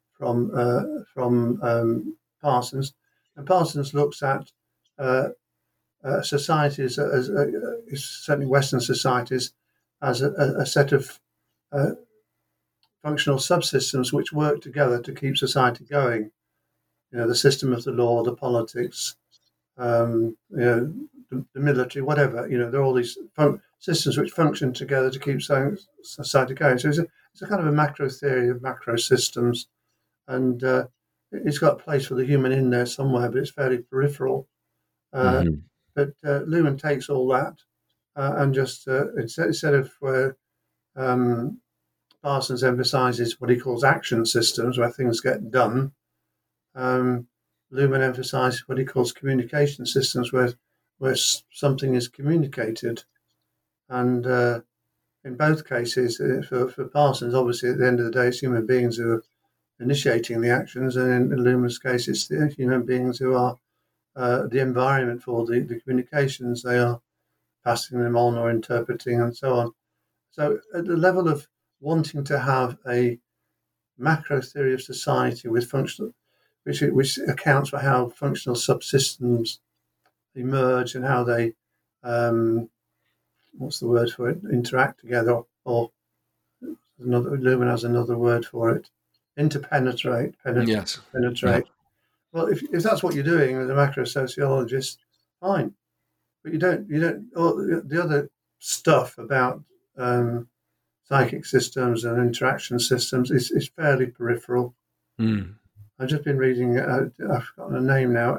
Parsons, and Parsons looks at societies as certainly Western societies as a set of functional subsystems which work together to keep society going. The system of the law, the politics, the military, whatever. There are all these systems which function together to keep society going. So it's a kind of a macro theory of macro systems, and it's got a place for the human in there somewhere, but it's fairly peripheral. But Luhmann takes all that and just instead of where Parsons emphasises what he calls action systems, where things get done, Luhmann emphasises what he calls communication systems, where something is communicated. And in both cases, for Parsons, obviously at the end of the day, it's human beings who are initiating the actions, and in Luhmann's case, it's the human beings who are the environment for the communications. They are passing them on or interpreting and so on. So at the level of wanting to have a macro theory of society with functional, which accounts for how functional subsystems emerge and how they, what's the word for it, interact together, or Luhmann has another word for it, interpenetrate. Yes. Penetrate. Yeah. Well, if that's what you're doing as a macro sociologist, fine. But you don't. The other stuff about psychic systems and interaction systems is fairly peripheral. I've just been reading. I've forgotten the name now.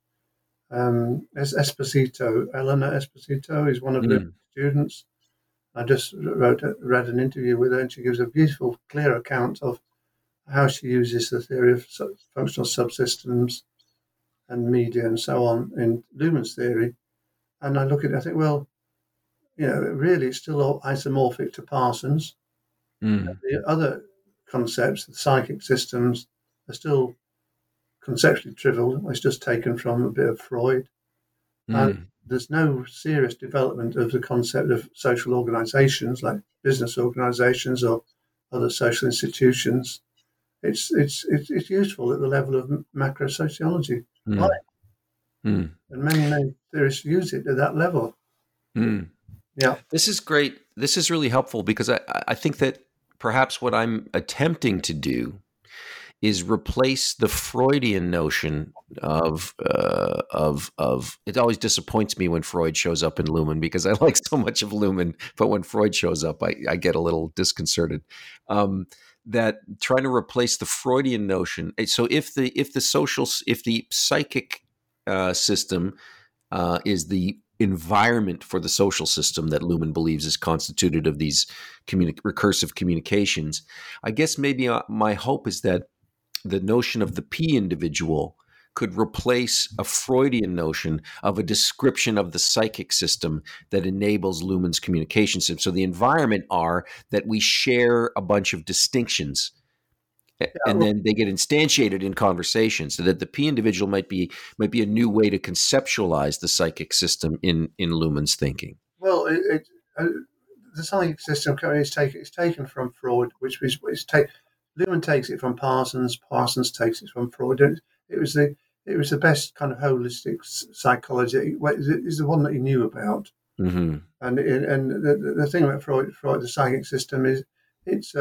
Esposito, Elena Esposito, is one of the students, I just read an interview with her, and she gives a beautiful, clear account of how she uses the theory of functional subsystems and media and so on in Luhmann's theory. And I look at it, I think, well, really it's still isomorphic to Parsons. The other concepts, the psychic systems, are still conceptually trivial. It's just taken from a bit of Freud. And there's no serious development of the concept of social organizations like business organizations or other social institutions. It's useful at the level of macro sociology. Right? And many theorists use it at that level. Yeah. This is great. This is really helpful because I think that perhaps what I'm attempting to do is replace the Freudian notion of it always disappoints me when Freud shows up in Luhmann because I like so much of Luhmann, but when Freud shows up, I get a little disconcerted. That trying to replace the Freudian notion. So if the psychic system is the environment for the social system that Luhmann believes is constituted of these recursive communications, I guess maybe my hope is that the notion of the P individual could replace a Freudian notion of a description of the psychic system that enables Luhmann's communication system. So the environment are that we share a bunch of distinctions, and then they get instantiated in conversation, so that the P individual might be a new way to conceptualize the psychic system in Luhmann's thinking. Well, the psychic system is taken from Freud, Luhmann takes it from Parsons. Parsons takes it from Freud. It was the best kind of holistic psychology. It's the one that he knew about. And the thing about Freud, the psychic system is it's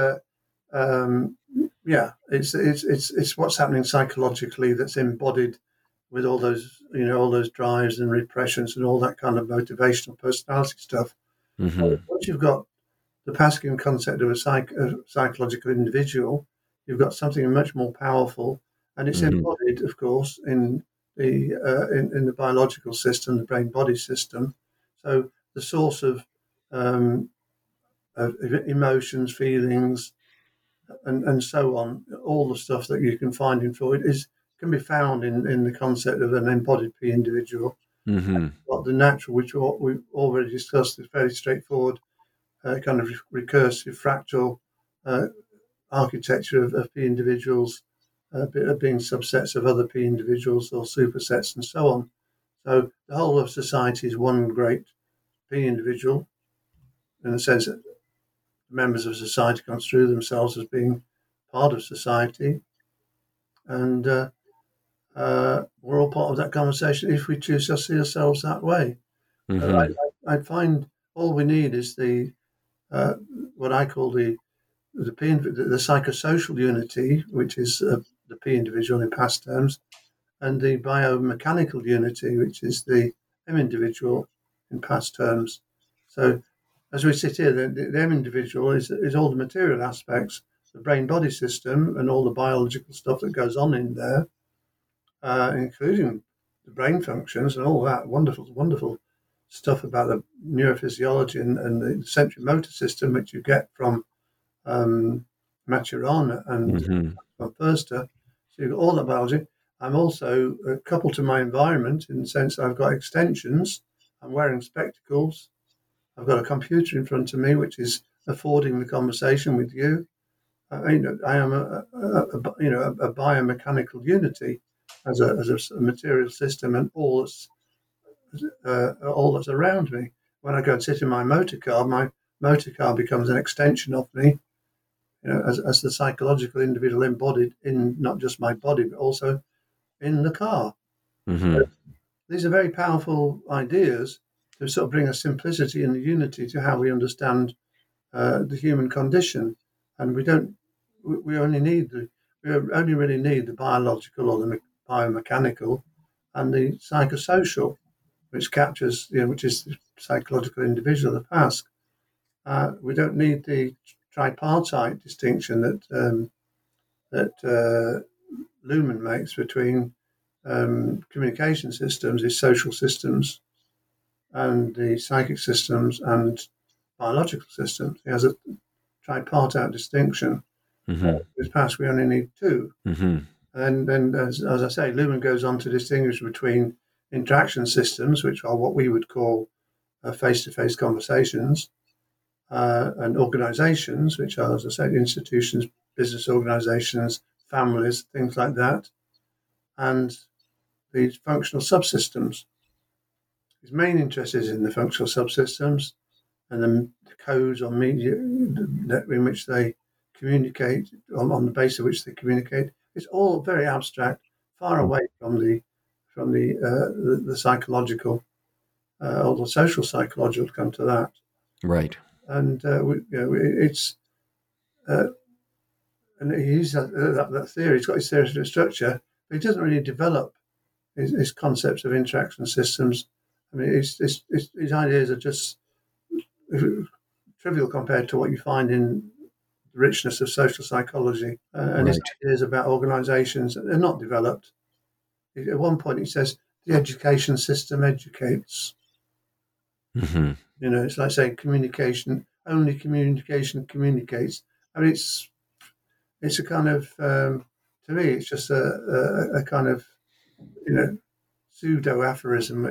what's happening psychologically that's embodied with all those drives and repressions and all that kind of motivational personality stuff. Once you've got the Pasquian concept of a psychological individual, you've got something much more powerful, and it's embodied, of course, in the biological system, the brain-body system. So the source of emotions, feelings, and so on, all the stuff that you can find in Freud can be found in the concept of an embodied P individual. What the natural, which we've already discussed, is very straightforward. Kind of recursive fractal architecture of P individuals being subsets of other P individuals or supersets and so on. So the whole of society is one great P individual, in the sense that members of society construe themselves as being part of society, and we're all part of that conversation if we choose to see ourselves that way. I find all we need is what I call the psychosocial unity, which is the P individual in past terms, and the biomechanical unity, which is the M individual in past terms. So as we sit here, the M individual is all the material aspects, the brain-body system and all the biological stuff that goes on in there, including the brain functions and all that wonderful stuff about the neurophysiology and the sensory motor system, which you get from Maturana and from Förster. So you've got all that biology. I'm also coupled to my environment in the sense that I've got extensions. I'm wearing spectacles. I've got a computer in front of me, which is affording the conversation with you. I am a biomechanical unity as a material system, and all that's around me. When I go and sit in my motor car becomes an extension of me, as the psychological individual embodied in not just my body, but also in the car. So these are very powerful ideas to sort of bring a simplicity and a unity to how we understand the human condition. And we only really need the biological or the biomechanical and the psychosocial, which captures, which is the psychological individual of the past. We don't need the tripartite distinction that Luhmann makes between communication systems, his social systems, and the psychic systems and biological systems. He has a tripartite distinction. In his past, we only need two. And then, as I say, Luhmann goes on to distinguish between interaction systems, which are what we would call face-to-face conversations, and organizations, which are, as I say, institutions, business organizations, families, things like that, and these functional subsystems. His main interest is in the functional subsystems and the codes or media in which they communicate, on the basis of which they communicate. It's all very abstract, far away from the psychological or the social psychology. Will come to that, right? And it's and he uses that theory. He's got his theoretical structure, but he doesn't really develop his concepts of interaction systems. I mean, his ideas are just trivial compared to what you find in the richness of social psychology. And his ideas about organizations are not developed. At one point, he says, the education system educates. It's like saying communication, only communication communicates. I mean, it's a kind of, to me, it's just a kind of, pseudo aphorism.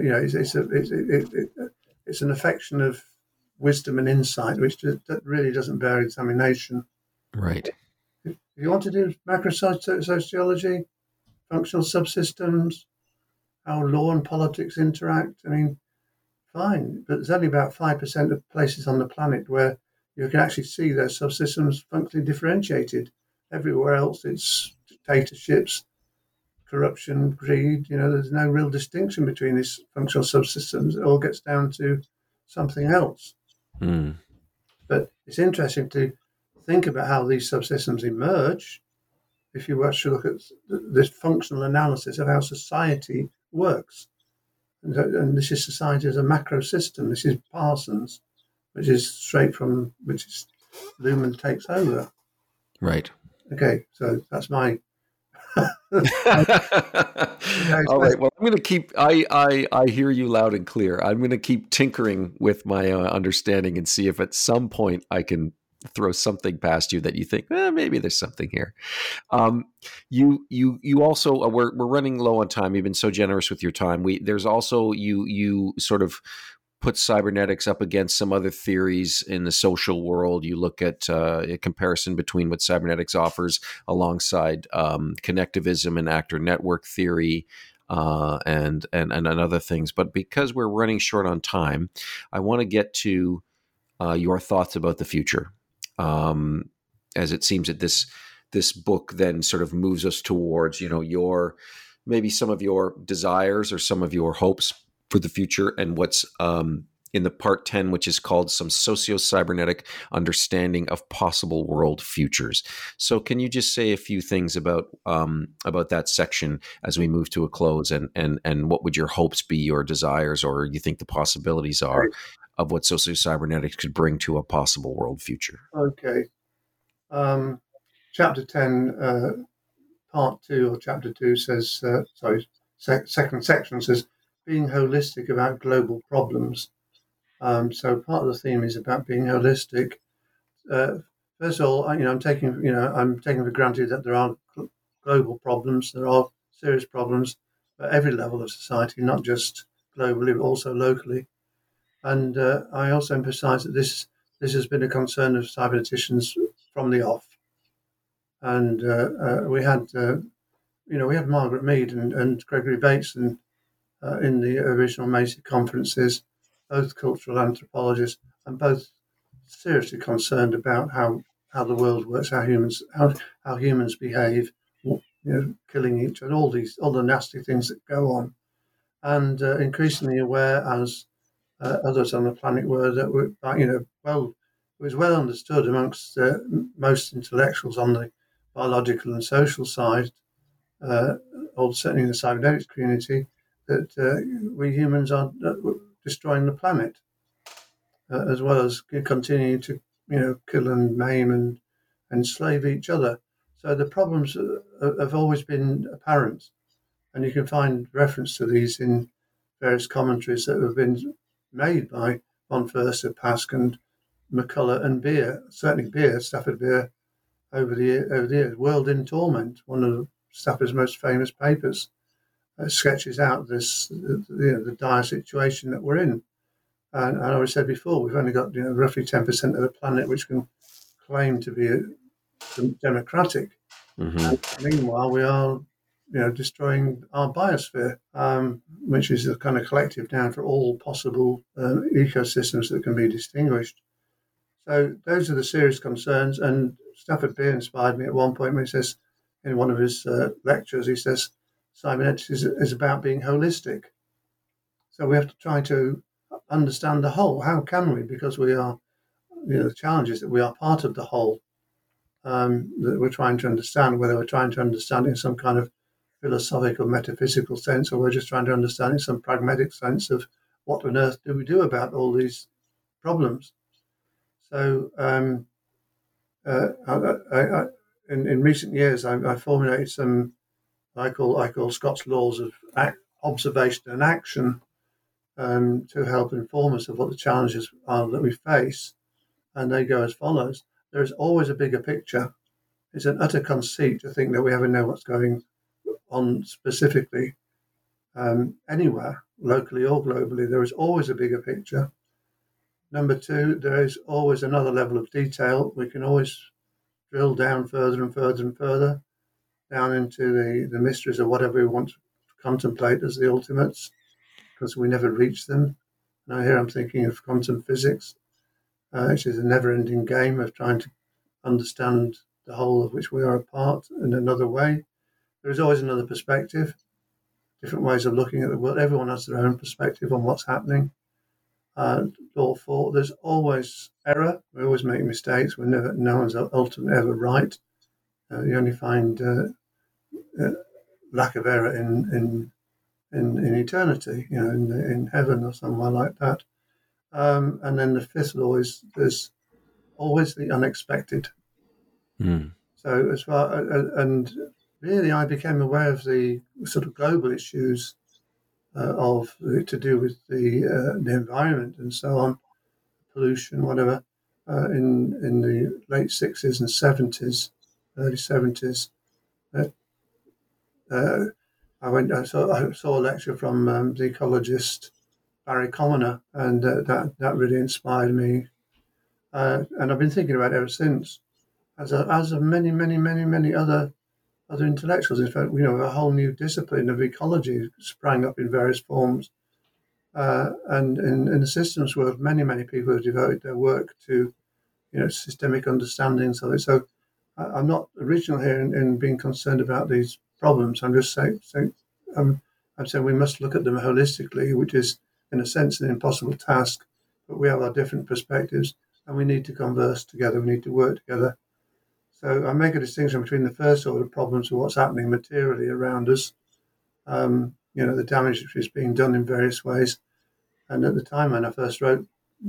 It's an affection of wisdom and insight, which that really doesn't bear examination. Right. If you want to do macro sociology, functional subsystems, how law and politics interact, I mean, fine. But there's only about 5% of places on the planet where you can actually see those subsystems functionally differentiated. Everywhere else, it's dictatorships, corruption, greed. There's no real distinction between these functional subsystems. It all gets down to something else. But it's interesting to think about how these subsystems emerge if you were to look at this functional analysis of how society works. And this is society as a macro system. This is Parsons, which is Luhmann takes over. Right. Okay, so that's my... All right. Well, I'm going to keep. I hear you loud and clear. I'm going to keep tinkering with my understanding and see if at some point I can throw something past you that you think maybe there's something here. You also we're running low on time. You've been so generous with your time. There's also you sort of put cybernetics up against some other theories in the social world. You look at a comparison between what cybernetics offers alongside connectivism and actor network theory and other things. But because we're running short on time, I want to get to your thoughts about the future, as it seems that this book then sort of moves us towards your maybe some of your desires or some of your hopes for the future, and what's in the part 10, which is called Some Socio-Cybernetic Understanding of Possible World Futures. So can you just say a few things about that section as we move to a close, and what would your hopes be, or desires, or you think the possibilities are of what socio-cybernetics could bring to a possible world future? Okay. Chapter 10, part 2, or chapter 2 says, second section says, being holistic about global problems. So part of the theme is about being holistic. First of all, I'm taking for granted that there are global problems. There are serious problems at every level of society, not just globally, but also locally. And I also emphasise that this has been a concern of cyberneticians from the off. And we had Margaret Mead and Gregory Bateson in the original Macy conferences, both cultural anthropologists, and both seriously concerned about how the world works, how humans behave, killing each other, all the nasty things that go on, and increasingly aware, as others on the planet were, that it was well understood amongst most intellectuals on the biological and social side, or certainly in the cybernetics community, that we humans are destroying the planet, as well as continuing to kill and maim and enslave each other. So the problems have always been apparent, and you can find reference to these in various commentaries that have been made by von Förster, Pask, and McCullough and Beer, certainly Beer, Stafford Beer, over the years. World in Torment, one of Stafford's most famous papers, sketches out this, the dire situation that we're in. And I always said before, we've only got roughly 10% of the planet which can claim to be democratic. And meanwhile, we are destroying our biosphere, which is a kind of collective noun for all possible ecosystems that can be distinguished. So those are the serious concerns. And Stafford Beer inspired me at one point when he says, in one of his lectures, he says, cybernetics is about being holistic. So we have to try to understand the whole. How can we? Because we are, the challenge is that we are part of the whole that we're trying to understand, whether we're trying to understand in some kind of philosophical, metaphysical sense, or we're just trying to understand in some pragmatic sense of what on earth do we do about all these problems. So in recent years, I formulated some I call Scott's laws of observation and action to help inform us of what the challenges are that we face. And they go as follows. There is always a bigger picture. It's an utter conceit to think that we ever know what's going on specifically anywhere, locally or globally. There is always a bigger picture. Number two, there is always another level of detail. We can always drill down further and further and further down into the mysteries of whatever we want to contemplate as the ultimates, because we never reach them. Now here I'm thinking of quantum physics, which is a never-ending game of trying to understand the whole of which we are a part in another way. There is always another perspective, different ways of looking at the world. Everyone has their own perspective on what's happening. Law 4, there's always error. We always make mistakes. No one's ultimately ever right. You only find lack of error in eternity, in heaven or somewhere like that. And then the fifth law is there's always the unexpected. So as far and really, I became aware of the sort of global issues to do with the environment and so on, pollution, whatever, in the late 60s and 70s, early 70s. I saw a lecture from the ecologist Barry Commoner, and that really inspired me. And I've been thinking about it ever since, as of many other intellectuals. In fact, a whole new discipline of ecology sprang up in various forms. And in the systems world, many people have devoted their work to, systemic understandings of it. So I'm not original here in being concerned about these problems. I'm just saying I'm saying we must look at them holistically, which is, in a sense, an impossible task. But we have our different perspectives, and we need to converse together. We need to work together. So I make a distinction between the first order problems of what's happening materially around us, the damage which is being done in various ways. And at the time when I first wrote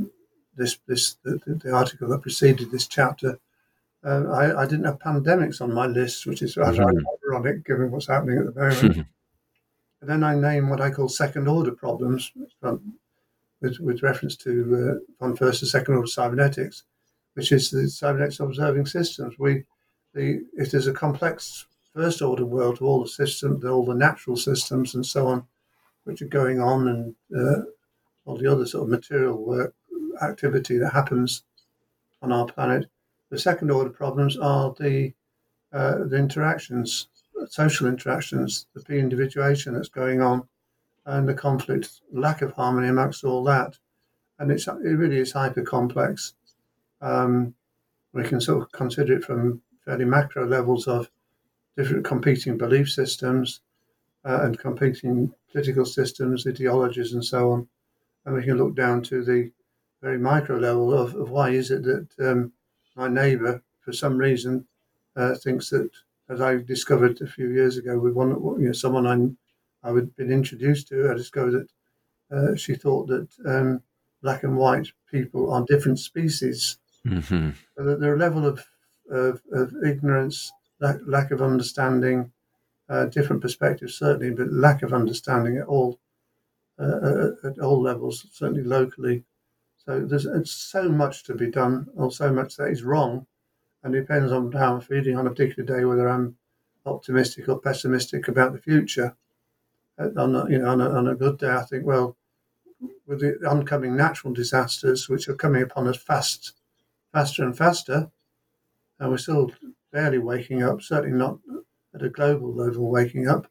the article that preceded this chapter, I didn't have pandemics on my list, which is rather ironic given what's happening at the moment. And then I name what I call second order problems with reference to von Furster's second order cybernetics, which is the cybernetics observing systems. It is a complex first order world of all the systems, all the natural systems and so on, which are going on, and all the other sort of material work activity that happens on our planet. The second order problems are the interactions, social interactions, the pe-individuation that's going on, and the conflict, lack of harmony amongst all that. And it really is hyper complex. We can sort of consider it from fairly macro levels of different competing belief systems and competing political systems, ideologies, and so on. And we can look down to the very micro level of why is it that my neighbour, for some reason, thinks that, as I discovered a few years ago with someone I had been introduced to, I discovered that she thought that black and white people are different species. So that their level of ignorance, lack of understanding, different perspectives certainly, but lack of understanding at all levels, certainly locally. So it's so much to be done, or so much that is wrong, and it depends on how I'm feeling on a particular day, whether I'm optimistic or pessimistic about the future. On a good day, I think, well, with the oncoming natural disasters, which are coming upon us faster and faster, and we're still barely waking up, certainly not at a global level waking up.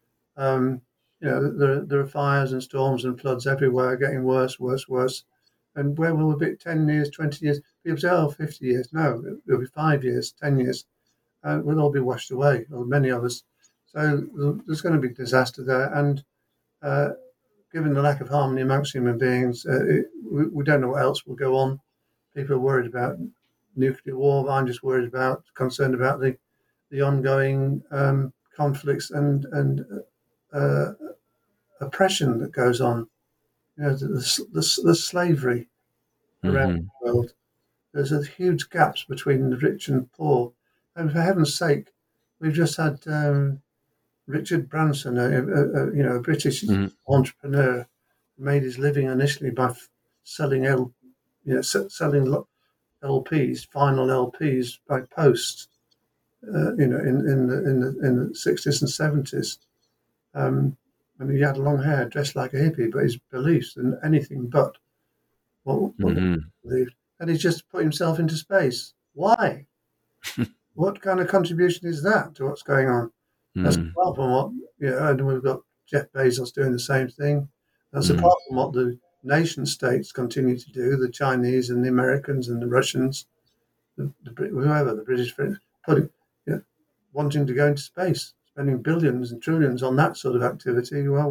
There are fires and storms and floods everywhere, getting worse. And where will it be? 10 years, 20 years? People say, 50 years. No, it'll be 5 years, 10 years. We'll all be washed away, or many of us. So there's going to be disaster there. And given the lack of harmony amongst human beings, we don't know what else will go on. People are worried about nuclear war. I'm just concerned about the ongoing conflicts and oppression that goes on. The slavery around the world. There's a huge gaps between the rich and poor. And for heaven's sake, we've just had Richard Branson, a British entrepreneur, made his living initially by selling LPs, vinyl LPs by post. In the 60s and 70s. And he had long hair, dressed like a hippie, but his beliefs and anything but what he believed. And he's just put himself into space. Why? What kind of contribution is that to what's going on? That's apart from what, and we've got Jeff Bezos doing the same thing. That's apart from what the nation states continue to do, the Chinese and the Americans and the Russians, the British, wanting to go into space, spending billions and trillions on that sort of activity. Well,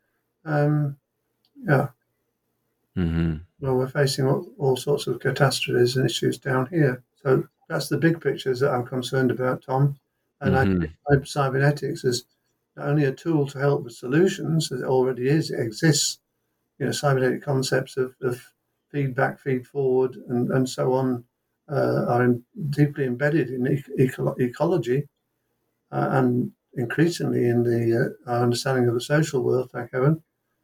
we're facing all sorts of catastrophes and issues down here. So that's the big pictures that I'm concerned about, Tom. And I think cybernetics is not only a tool to help with solutions, as it already is, it exists. Cybernetic concepts of feedback, feed forward, and so on are deeply embedded in ecology and increasingly in our understanding of the social world, thank heaven.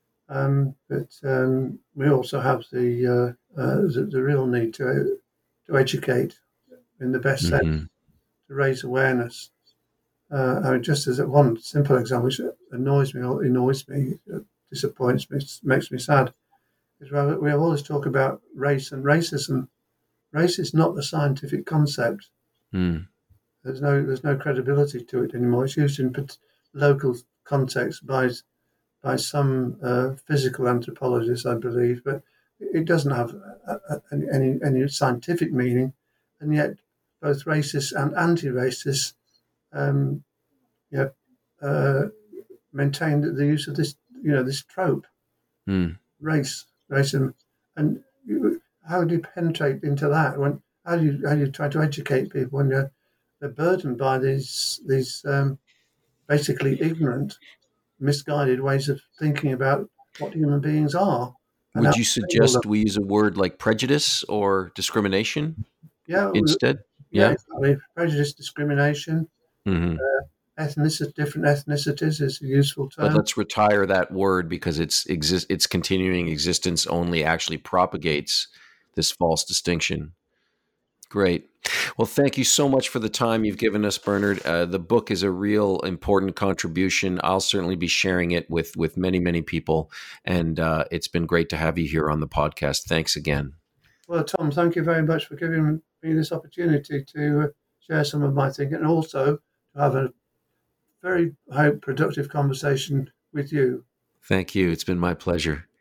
But we also have the real need to educate in the best sense, to raise awareness. Just as one simple example, which annoys me, disappoints me, makes me sad, is we have all this talk about race and racism. Race is not a scientific concept. There's no credibility to it anymore. It's used in local context by some physical anthropologists, I believe, but it doesn't have any scientific meaning. And yet, both racists and anti-racists maintain the use of this, this trope, racism, and how do you penetrate into that? How do you try to educate people when they're burdened by these basically ignorant, misguided ways of thinking about what human beings are? Would you suggest we use a word like prejudice or discrimination? Instead? Exactly. Prejudice, discrimination, different ethnicities is a useful term. But let's retire that word because its continuing existence only actually propagates this false distinction. Great. Well, thank you so much for the time you've given us, Bernard. The book is a real important contribution. I'll certainly be sharing it with many, many people. And it's been great to have you here on the podcast. Thanks again. Well, Tom, thank you very much for giving me this opportunity to share some of my thinking and also to have a very, productive conversation with you. Thank you. It's been my pleasure.